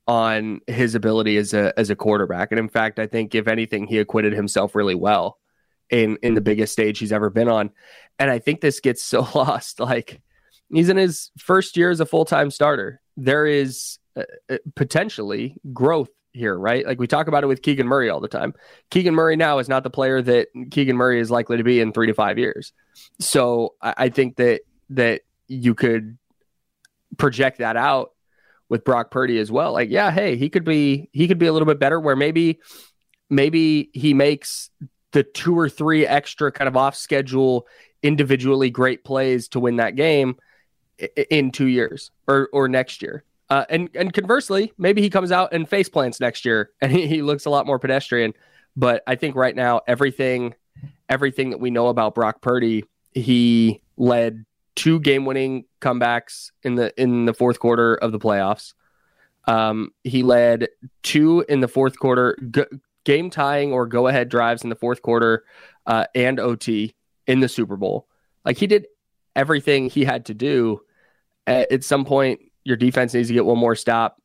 K: on his ability as a as a quarterback. And in fact, I think if anything, he acquitted himself really well in in the biggest stage he's ever been on. And I think this gets so lost. Like, he's in his first year as a full-time starter. There is uh, potentially growth here, right? Like, we talk about it with Keegan Murray all the time. Keegan Murray now is not the player that Keegan Murray is likely to be in three to five years. So I, I think that that you could project that out with Brock Purdy as well. Like, yeah, hey, he could be he could be a little bit better, where maybe maybe he makes the two or three extra kind of off schedule, individually great plays to win that game in two years or or next year. Uh, and and conversely, maybe he comes out and face plants next year and he, he looks a lot more pedestrian. But I think right now, everything everything that we know about Brock Purdy, he led two game-winning comebacks in the in the fourth quarter of the playoffs. Um, he led two in the fourth quarter, g- game-tying or go-ahead drives in the fourth quarter uh, and O T in the Super Bowl. Like, he did everything he had to do. At, at some point, your defense needs to get one more stop,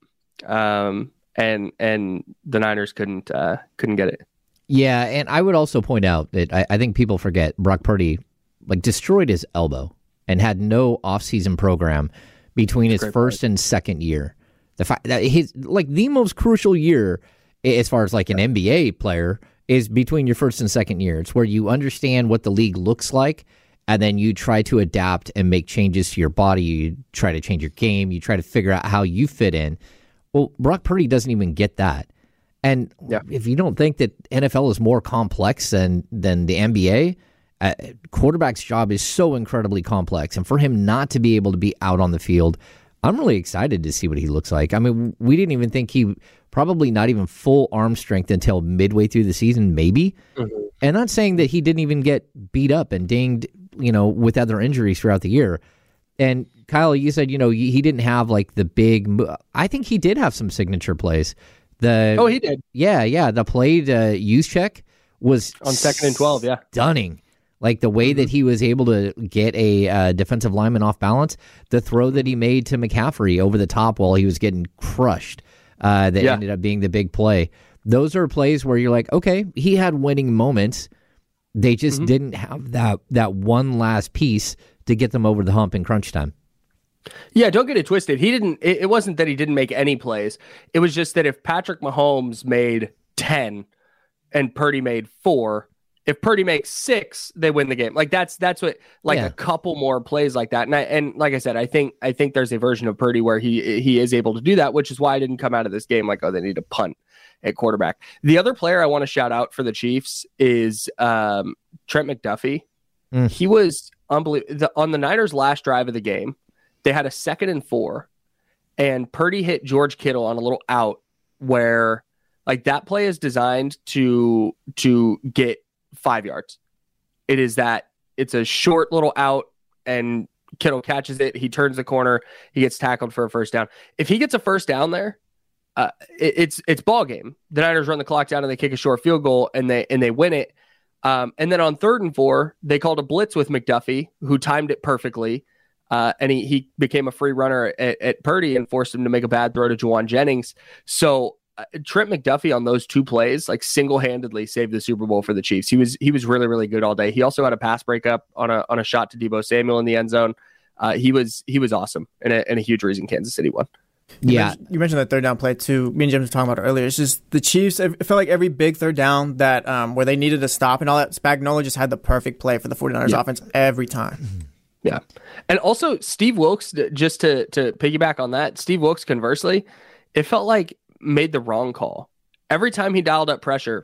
K: um, and and the Niners couldn't uh, couldn't get it.
F: Yeah, and I would also point out that I, I think people forget Brock Purdy like destroyed his elbow and had no offseason program between his first point. and second year. The fact that his like the most crucial year as far as like an yeah. N B A player is between your first and second year. It's where you understand what the league looks like, and then you try to adapt and make changes to your body. You try to change your game. You try to figure out how you fit in. Well, Brock Purdy doesn't even get that. And yeah. if you don't think that N F L is more complex than than the N B A, Uh, quarterback's job is so incredibly complex, and for him not to be able to be out on the field, I'm really excited to see what he looks like. I mean, we didn't even think he probably not even full arm strength until midway through the season, maybe. Mm-hmm. And not saying that he didn't even get beat up and dinged, you know, with other injuries throughout the year. And Kyle, you said, you know, he didn't have like the big. I think he did have some signature plays. The
K: oh, he did.
F: Yeah, yeah. The play to Juszczyk was
K: on second and twelve. Yeah,
F: stunning. Like the way that he was able to get a uh, defensive lineman off balance, the throw that he made to McCaffrey over the top while he was getting crushed, uh, that yeah. ended up being the big play. Those are plays where you're like, okay, he had winning moments. They just mm-hmm. didn't have that that one last piece to get them over the hump in crunch time.
K: Yeah, don't get it twisted. He didn't. It, it wasn't that he didn't make any plays. It was just that if Patrick Mahomes made ten and Purdy made four. If Purdy makes six, they win the game. Like that's that's what like yeah. a couple more plays like that. And I, and like I said, I think I think there's a version of Purdy where he he is able to do that, which is why I didn't come out of this game like, oh, they need to punt at quarterback. The other player I want to shout out for the Chiefs is um, Trent McDuffie. Mm. He was unbelievable on the Niners' last drive of the game. They had a second and four, and Purdy hit George Kittle on a little out where like that play is designed to to get five yards. It is that it's a short little out and Kittle catches it. He turns the corner. He gets tackled for a first down. If he gets a first down there, uh, it, it's it's ball game. The Niners run the clock down and they kick a short field goal and they and they win it. Um, and then on third and four, they called a blitz with McDuffie, who timed it perfectly. Uh, and he, he became a free runner at, at Purdy and forced him to make a bad throw to Juwan Jennings. So uh, Trent McDuffie on those two plays, like single-handedly saved the Super Bowl for the Chiefs. He was he was really, really good all day. He also had a pass breakup on a on a shot to Deebo Samuel in the end zone. Uh, he was he was awesome and a, and a huge reason Kansas City won.
G: You
F: yeah,
G: mentioned, you mentioned that third down play too. Me and Jim were talking about it earlier. It's just the Chiefs. It felt like every big third down that um, where they needed to stop and all that, Spagnuolo just had the perfect play for the 49ers yeah. offense every time.
K: Yeah, and also Steve Wilks, just to to piggyback on that, Steve Wilks, conversely, it felt like made the wrong call every time he dialed up pressure.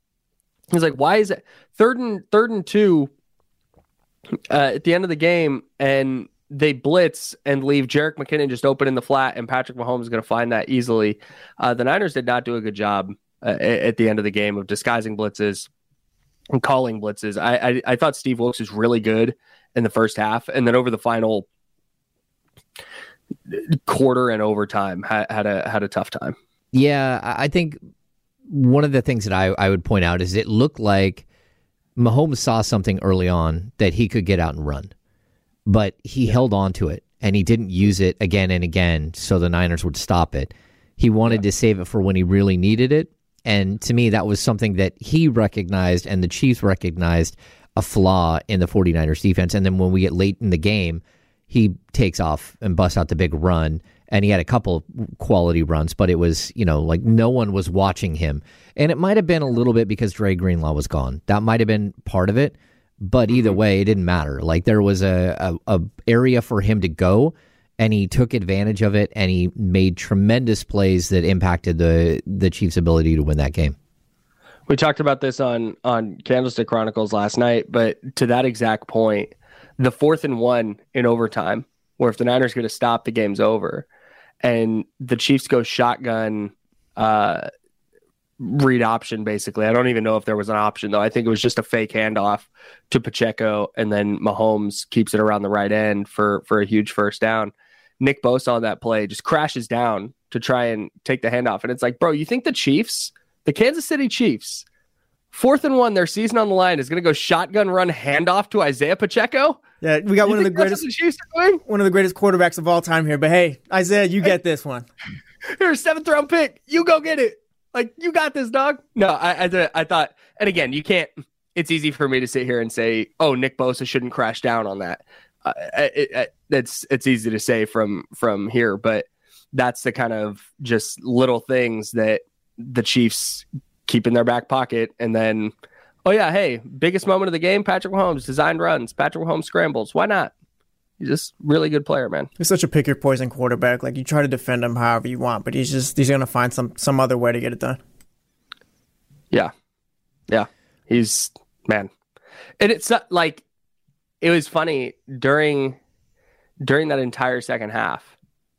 K: He's like, "Why is it third and third and two uh, at the end of the game?" And they blitz and leave Jerick McKinnon just open in the flat, and Patrick Mahomes is going to find that easily. Uh, the Niners did not do a good job uh, at the end of the game of disguising blitzes and calling blitzes. I, I I thought Steve Wilks was really good in the first half, and then over the final quarter and overtime had, had a had a tough time.
F: Yeah, I think one of the things that I, I would point out is it looked like Mahomes saw something early on that he could get out and run, but he held on to it. and he didn't use it again and again so the Niners would stop it. He wanted yeah. to save it for when he really needed it. And to me, that was something that he recognized and the Chiefs recognized a flaw in the 49ers defense. And then when we get late in the game, he takes off and busts out the big run. And he had a couple quality runs, but it was, you know, like no one was watching him. And it might have been a little bit because Dre Greenlaw was gone. That might have been part of it. But either way, it didn't matter. Like there was a, a, a area for him to go, and he took advantage of it, and he made tremendous plays that impacted the the Chiefs' ability to win that game.
K: We talked about this on, on Candlestick Chronicles last night, but to that exact point, the fourth and one in overtime, where if the Niners get a stop, the game's over, and the Chiefs go shotgun uh, read option, basically. I don't even know if there was an option, though. I think it was just a fake handoff to Pacheco, and then Mahomes keeps it around the right end for, for a huge first down. Nick Bosa on that play just crashes down to try and take the handoff. And it's like, bro, you think the Chiefs, the Kansas City Chiefs, fourth and one, their season on the line, is going to go shotgun run handoff to Isaiah Pacheco?
G: Yeah, we got
K: you
G: one of the greatest
K: the
G: one of the greatest quarterbacks of all time here. But hey, Isaiah, you get this one.
K: Here's a seventh round pick. You go get it. Like, you got this, dog. No, I, I, I thought, and again, you can't, it's easy for me to sit here and say, oh, Nick Bosa shouldn't crash down on that. Uh, it, it, it's it's easy to say from from here, but that's the kind of just little things that the Chiefs keep in their back pocket. And then, oh yeah, hey, biggest moment of the game, Patrick Mahomes, designed runs, Patrick Mahomes scrambles. Why not? He's just really good player, man.
G: He's such a pick your poison quarterback. Like, you try to defend him however you want, but he's just he's gonna find some some other way to get it done.
K: Yeah, yeah, he's man, and it's not like. It was funny during during that entire second half.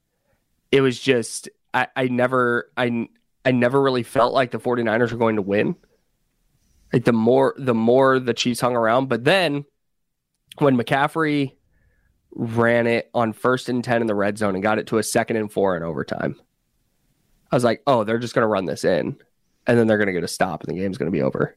K: It was just I, I never I I never really felt like the 49ers were going to win. Like the more the more the Chiefs hung around, but then when McCaffrey ran it on first and ten in the red zone and got it to a second and four in overtime, I was like, oh, they're just going to run this in, and then they're going to get a stop, and the game's going to be over.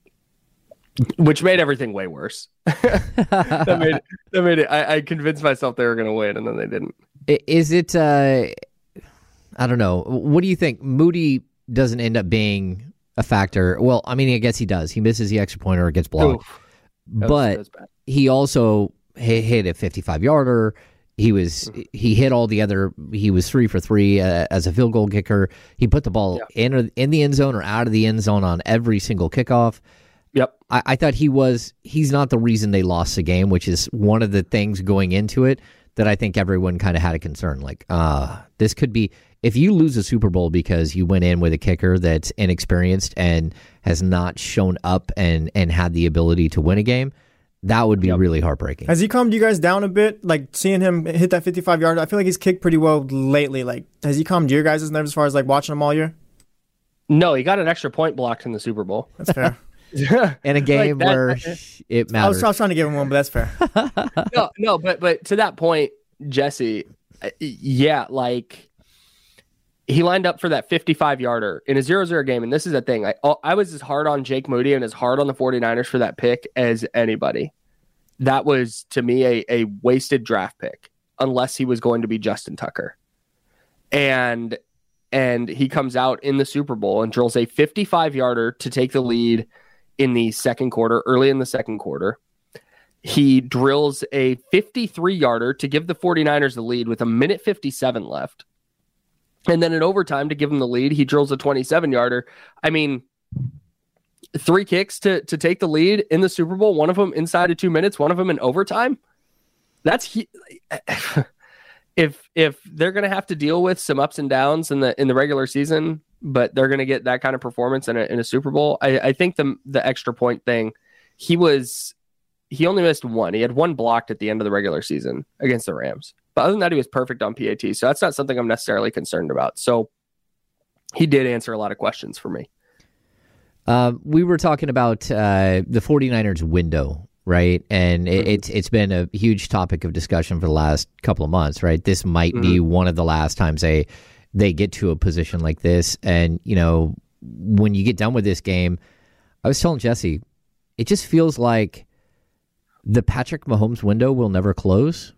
K: Which made everything way worse. that made that made it. I, I convinced myself they were going to win, and then they didn't.
F: Is it? Uh, I don't know. What do you think? Moody doesn't end up being a factor. Well, I mean, I guess he does. He misses the extra point or gets blocked,
K: Oof.
F: but
K: was, was
F: he also hit, hit a fifty-five yarder. He was mm-hmm. he hit all the other. He was three for three uh, as a field goal kicker. He put the ball yeah. in in the end zone or out of the end zone on every single kickoff.
K: Yep.
F: I, I thought he was, he's not the reason they lost the game, which is one of the things going into it that I think everyone kind of had a concern. Like, uh, this could be, if you lose a Super Bowl because you went in with a kicker that's inexperienced and has not shown up and, and had the ability to win a game, that would be yep. really heartbreaking.
G: Has he calmed you guys down a bit? Like, seeing him hit that fifty-five yard, I feel like he's kicked pretty well lately. Like, has he calmed your guys' nerves as far as like watching him all year?
K: No, he got an extra point blocked in the Super Bowl.
G: That's fair.
F: In a game like that, where it matters.
G: I was, I was trying to give him one, but that's fair.
K: no, no, but but to that point, Jesse, yeah, like he lined up for that fifty-five yarder in a zero zero game, and this is the thing. I I was as hard on Jake Moody and as hard on the 49ers for that pick as anybody. That was, to me, a, a wasted draft pick, unless he was going to be Justin Tucker. And and he comes out in the Super Bowl and drills a fifty-five yarder to take the lead in the second quarter, early in the second quarter. He drills a fifty-three yarder to give the 49ers the lead with a minute fifty-seven left. And then in overtime, to give him the lead, he drills a twenty-seven yarder. I mean, three kicks to, to take the lead in the Super Bowl, one of them inside of two minutes, one of them in overtime. That's he- if if they're going to have to deal with some ups and downs in the in the regular season, but they're going to get that kind of performance in a, in a Super Bowl. I, I think the the extra point thing, he was he only missed one. He had one blocked at the end of the regular season against the Rams. But other than that, he was perfect on P A T. So that's not something I'm necessarily concerned about. So he did answer a lot of questions for me.
F: Uh, we were talking about uh, the 49ers window, right? And it, mm-hmm. it's it's been a huge topic of discussion for the last couple of months, right? This might mm-hmm. be one of the last times they they get to a position like this. And, you know, when you get done with this game, I was telling Jesse, it just feels like the Patrick Mahomes window will never close.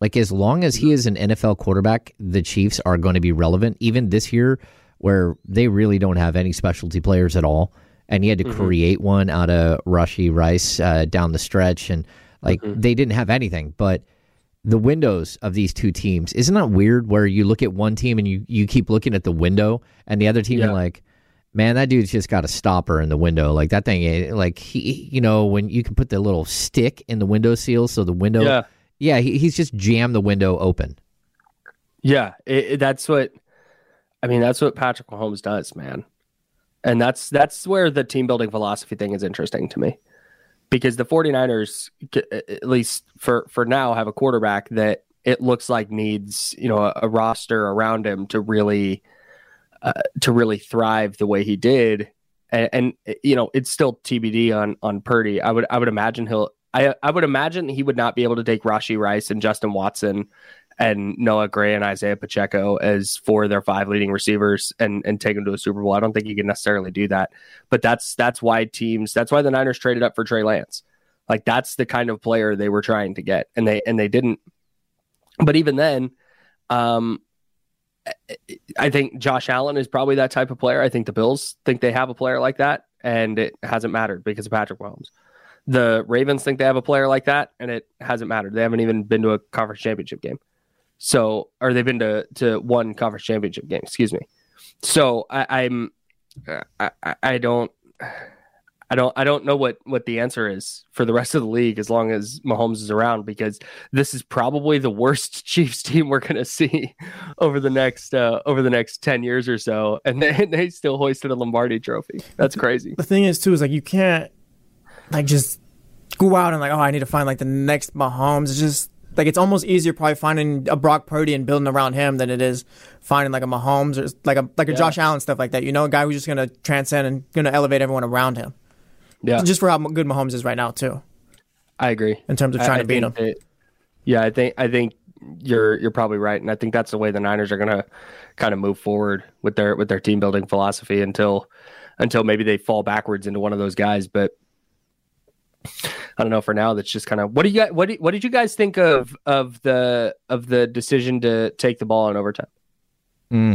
F: Like, as long as he is an N F L quarterback, the Chiefs are going to be relevant. Even this year, where they really don't have any specialty players at all, and he had to mm-hmm. create one out of Rashee Rice uh, down the stretch, and like mm-hmm. they didn't have anything. But the windows of these two teams, isn't that weird? Where you look at one team and you you keep looking at the window, and the other team yeah. you're like, man, that dude's just got a stopper in the window. Like that thing, like he, you know, when you can put the little stick in the window seal, so the window.
K: Yeah.
F: Yeah, he, he's just jammed the window open.
K: Yeah, it, it, that's what I mean. That's what Patrick Mahomes does, man. And that's that's where the team building philosophy thing is interesting to me, because the 49ers, at least for, for now, have a quarterback that it looks like needs, you know, a, a roster around him to really uh, to really thrive the way he did. And, and you know, it's still T B D on on Purdy. I would I would imagine he'll. I, I would imagine he would not be able to take Rashee Rice and Justin Watson and Noah Gray and Isaiah Pacheco as four of their five leading receivers and, and take them to a Super Bowl. I don't think he can necessarily do that. But that's that's why teams, that's why the Niners traded up for Trey Lance. Like, that's the kind of player they were trying to get, and they and they didn't. But even then, um, I think Josh Allen is probably that type of player. I think the Bills think they have a player like that, and it hasn't mattered because of Patrick Mahomes. The Ravens think they have a player like that, and it hasn't mattered. They haven't even been to a conference championship game. So, or they've been to, to one conference championship game, excuse me. So I, I'm, I, I don't, I don't, I don't know what, what the answer is for the rest of the league as long as Mahomes is around, because this is probably the worst Chiefs team we're going to see over the next, uh, over the next ten years or so. And they, they still hoisted a Lombardi trophy. That's crazy.
G: The thing is too, is like, you can't, like, just go out and like, oh, I need to find like the next Mahomes. It's just like, it's almost easier probably finding a Brock Purdy and building around him than it is finding like a Mahomes or like a like a yeah. Josh Allen, stuff like that. You know, a guy who's just gonna transcend and gonna elevate everyone around him. Yeah, just for how good Mahomes is right now too.
K: I agree
G: in terms of trying
K: I,
G: to beat him.
K: It, yeah, I think I think you're you're probably right, and I think that's the way the Niners are gonna kind of move forward with their with their team building philosophy until until maybe they fall backwards into one of those guys, but. I don't know. For now, that's just kind of what do you guys, what do, what did you guys think of of the of the decision to take the ball in overtime?
F: Mm.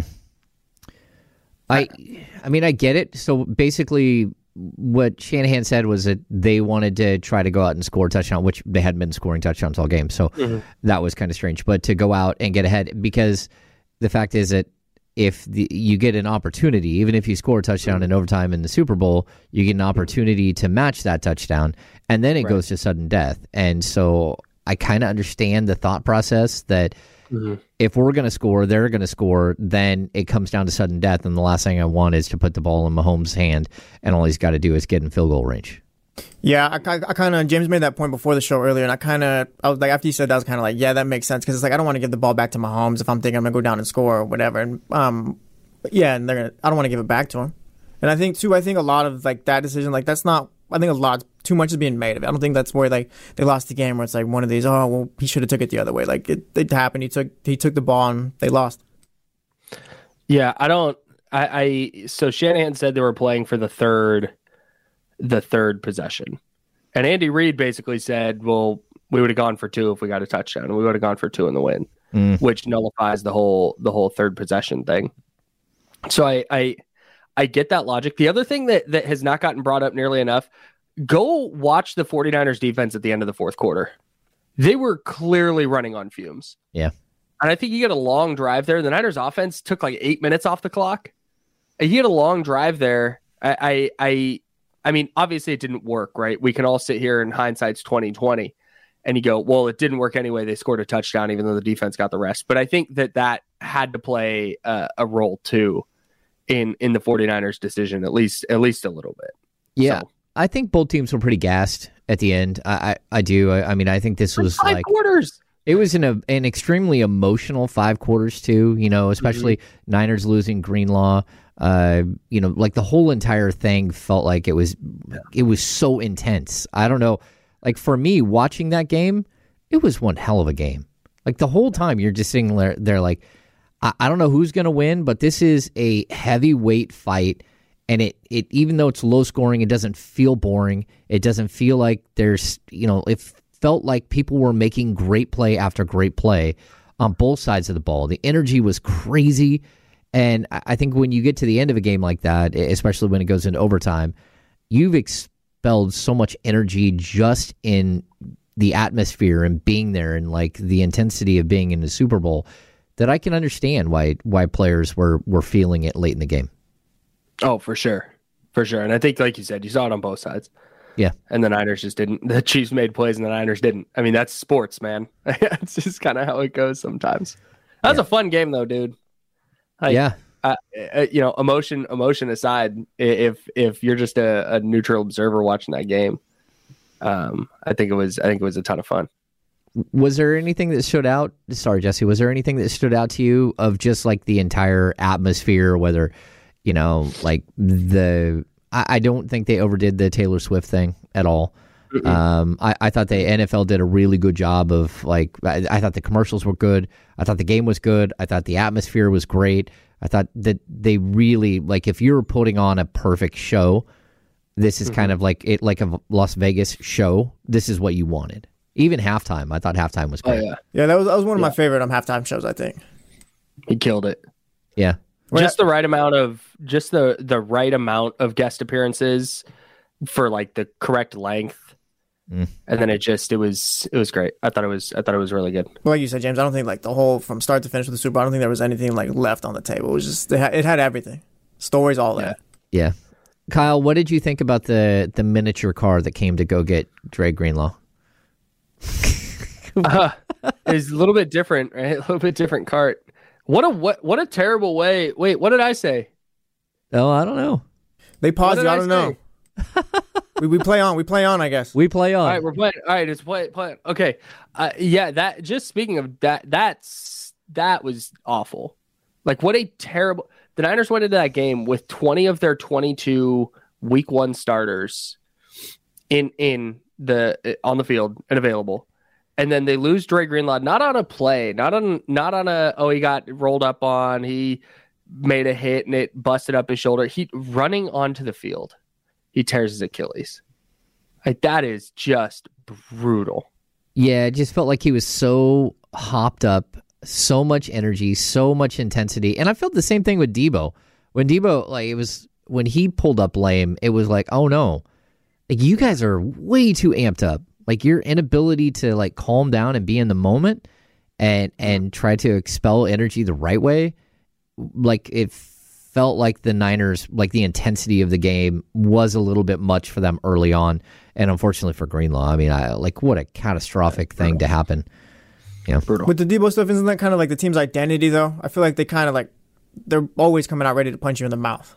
F: I I mean, I get it. So basically, what Shanahan said was that they wanted to try to go out and score a touchdown, which they hadn't been scoring touchdowns all game. So mm-hmm. that was kind of strange. But to go out and get ahead, because the fact is that if the, you get an opportunity, even if you score a touchdown in overtime in the Super Bowl, you get an opportunity to match that touchdown, and then it right. goes to sudden death. And so I kind of understand the thought process that mm-hmm. if we're going to score, they're going to score, then it comes down to sudden death, and the last thing I want is to put the ball in Mahomes' hand, and all he's got to do is get in field goal range.
G: Yeah, I, I, I kind of, James made that point before the show earlier, and I kind of, I was like, after you said that, I was kind of like, yeah, that makes sense, because it's like, I don't want to give the ball back to Mahomes if I'm thinking I'm going to go down and score or whatever, and um, yeah, and they're gonna, I don't want to give it back to him. And I think, too, I think a lot of, like, that decision, like, that's not, I think a lot, too much is being made of it. I don't think that's where, like, they lost the game where it's like one of these, oh, well, he should have took it the other way. Like, it, it happened, he took, he took the ball, and they lost.
K: Yeah, I don't, I, I, so Shanahan said they were playing for the third, the third possession. And Andy Reid basically said, well, we would have gone for two if we got a touchdown, and we would have gone for two in the win, mm. which nullifies the whole the whole third possession thing. So I, I I get that logic. The other thing that, that has not gotten brought up nearly enough, go watch the 49ers defense at the end of the fourth quarter. They were clearly running on fumes.
F: Yeah.
K: And I think you get a long drive there. The Niners offense took like eight minutes off the clock. You get a long drive there. I I I I mean, obviously it didn't work, right? We can all sit here in hindsight's twenty twenty and you go, well, it didn't work anyway. They scored a touchdown, even though the defense got the rest. But I think that that had to play uh, a role too in, in the 49ers decision, at least, at least a little bit.
F: Yeah.
K: So,
F: I think both teams were pretty gassed at the end. I, I, I do. I, I mean, I think this was
K: five
F: like
K: quarters.
F: It was an, a, an extremely emotional five quarters too, you know, especially mm-hmm. Niners losing Greenlaw. Uh, you know, like the whole entire thing felt like it was, it was so intense. I don't know. Like for me, watching that game, it was one hell of a game. Like the whole time you're just sitting there, there like, I, I don't know who's going to win, but this is a heavyweight fight. And it, it, even though it's low scoring, it doesn't feel boring. It doesn't feel like there's, you know, if felt like people were making great play after great play on both sides of the ball. The energy was crazy. And I think when you get to the end of a game like that, especially when it goes into overtime, you've expelled so much energy just in the atmosphere and being there and like the intensity of being in the Super Bowl that I can understand why why players were, were feeling it late in the game.
K: Oh, for sure. For sure. And I think, like you said, you saw it on both sides.
F: Yeah.
K: And the Niners just didn't. The Chiefs made plays and the Niners didn't. I mean, that's sports, man. It's just kind of how it goes sometimes. That was yeah. a fun game, though, dude. Like,
F: yeah.
K: Uh, uh, you know, emotion emotion aside, if if you're just a, a neutral observer watching that game, um, I think it was I think it was a ton of fun.
F: Was there anything that stood out? Sorry, Jesse. Was there anything that stood out to you of just like the entire atmosphere, whether, you know, like the, I, I don't think they overdid the Taylor Swift thing at all. Mm-hmm. Um, I, I thought the N F L did a really good job of like, I, I thought the commercials were good. I thought the game was good. I thought the atmosphere was great. I thought that they really, like, if you're putting on a perfect show, this is mm-hmm. kind of like it, like a Las Vegas show. This is what you wanted. Even halftime, I thought halftime was great.
G: Oh, yeah, yeah, that was that was one of yeah. my favorite um, halftime shows. I think
K: he killed it.
F: Yeah,
K: just the right amount of just the the right amount of guest appearances for like the correct length, mm. and then it just it was it was great. I thought it was I thought it was really good.
G: Well, like you said, James, I don't think like the whole from start to finish of the Super Bowl, I don't think there was anything like left on the table. It was just it had, it had everything, stories, all that.
F: Yeah. yeah, Kyle, what did you think about the the miniature car that came to go get Dre Greenlaw?
K: uh, it's a little bit different, right? A little bit different cart. What a what what a terrible way. Wait, what did I say?
F: Oh, I don't know.
G: They paused you. I, I don't know. we we play on. We play on. I guess
F: we play on.
K: All right, we're playing. All right, it's play play. Okay, uh, yeah. That just speaking of that, that's that was awful. Like what a terrible. The Niners went into that game with twenty of their twenty-two week one starters in in. the on the field and available, and then they lose Dre Greenlaw not on a play, not on not on a oh he got rolled up on, he made a hit and it busted up his shoulder. He running onto the field, he tears his Achilles. Like that is just brutal.
F: Yeah, it just felt like he was so hopped up, so much energy, so much intensity, and I felt the same thing with Debo. When Debo like it was when he pulled up lame, it was like oh no. Like you guys are way too amped up. Like your inability to like calm down and be in the moment and and try to expel energy the right way. Like it felt like the Niners, like the intensity of the game was a little bit much for them early on. And unfortunately for Greenlaw, I mean, I like what a catastrophic thing brutal. to happen. Yeah,
G: brutal. With the Debo stuff, isn't that kind of like the team's identity though? I feel like they kind of like they're always coming out ready to punch you in the mouth.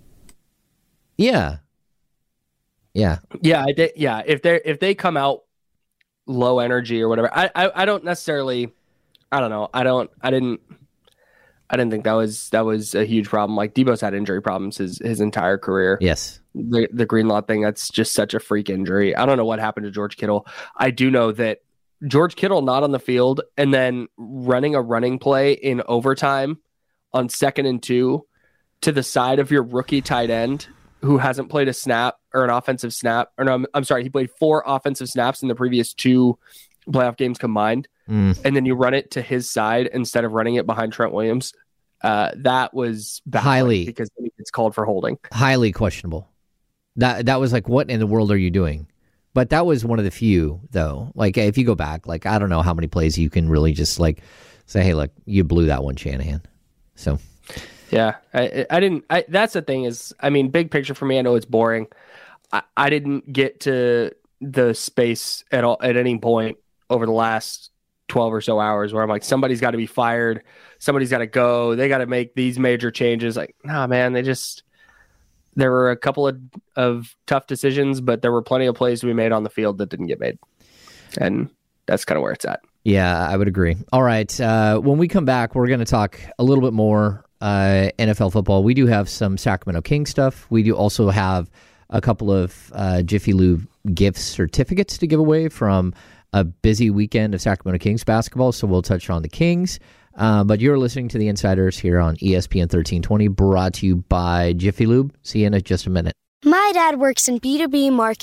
F: Yeah. Yeah,
K: yeah, I did, yeah. If they if they come out low energy or whatever, I, I I don't necessarily, I don't know, I don't, I didn't, I didn't think that was that was a huge problem. Like Debo's had injury problems his his entire career.
F: Yes,
K: the the Greenlaw thing, that's just such a freak injury. I don't know what happened to George Kittle. I do know that George Kittle not on the field and then running a running play in overtime on second and two to the side of your rookie tight end who hasn't played a snap or an offensive snap, or no, I'm, I'm sorry, he played four offensive snaps in the previous two playoff games combined, mm. and then you run it to his side instead of running it behind Trent Williams. Uh, that was
F: highly
K: because it's called for holding.
F: Highly questionable. That that was like, what in the world are you doing? But that was one of the few, though. Like if you go back, like I don't know how many plays you can really just like say, hey, look, you blew that one, Shanahan. So.
K: Yeah, I, I didn't. I, that's the thing is, I mean, big picture for me, I know it's boring. I, I didn't get to the space at all at any point over the last twelve or so hours where I'm like, somebody's got to be fired, somebody's got to go, they got to make these major changes. Like, nah, man, they just there were a couple of of tough decisions, but there were plenty of plays to be made on the field that didn't get made, and that's kind of where it's at.
F: Yeah, I would agree. All right, uh, when we come back, we're going to talk a little bit more. Uh, N F L football. We do have some Sacramento Kings stuff. We do also have a couple of uh, Jiffy Lube gift certificates to give away from a busy weekend of Sacramento Kings basketball, so we'll touch on the Kings. Uh, but you're listening to The Insiders here on E S P N thirteen twenty, brought to you by Jiffy Lube. See you in just a minute.
C: My dad works in B two B marketing.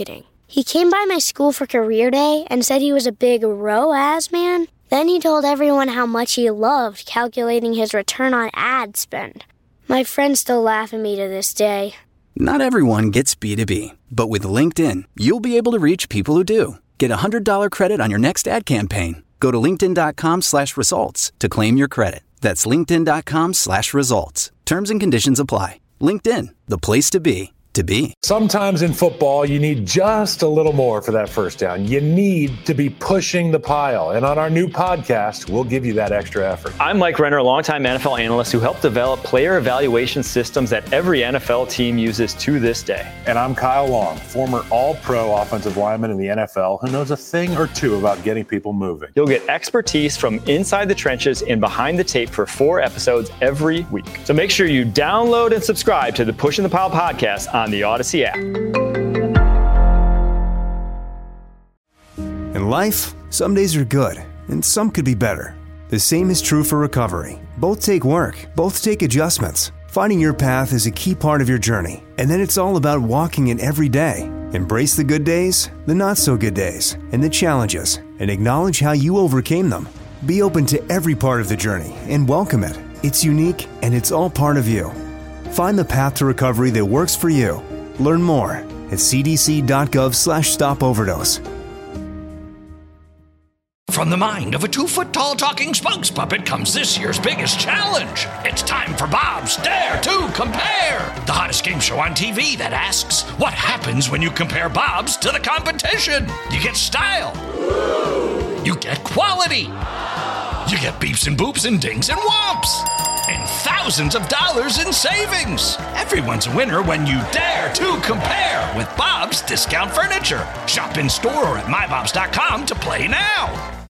C: He came by my school for career day and said he was a big R O A S man. Then he told everyone how much he loved calculating his return on ad spend. My friends still laugh at me to this day.
D: Not everyone gets B two B, but with LinkedIn, you'll be able to reach people who do. Get a one hundred dollars credit on your next ad campaign. Go to linkedin.com slash results to claim your credit. That's linkedin.com slash results. Terms and conditions apply. LinkedIn, the place to be, to be.
H: Sometimes in football, you need just a little more for that first down. You need to be pushing the pile. And on our new podcast, we'll give you that extra effort.
I: I'm Mike Renner, a longtime N F L analyst who helped develop player evaluation systems that every N F L team uses to this day.
H: And I'm Kyle Long, former all-pro offensive lineman in the N F L who knows a thing or two about getting people moving.
I: You'll get expertise from inside the trenches and behind the tape for four episodes every week. So make sure you download and subscribe to the Pushing the Pile podcast on the Odyssey app.
B: In life, some days are good, and some could be better. The same is true for recovery. Both take work, both take adjustments. Finding your path is a key part of your journey, and then it's all about walking it every day. Embrace the good days, the not so good days, and the challenges, and acknowledge how you overcame them. Be open to every part of the journey and welcome it. It's unique, and it's all part of you. Find the path to recovery that works for you. Learn more at cdc.gov slash stop overdose.
A: From the mind of a two-foot-tall talking spokes puppet comes this year's biggest challenge. It's time for Bob's Dare to Compare, the hottest game show on T V that asks, what happens when you compare Bobs to the competition? You get style. You get quality. You get beeps and boops and dings and whomps. And thousands of dollars in savings. Everyone's a winner when you dare to compare with Bob's Discount Furniture. Shop in store or at my bobs dot com to play now.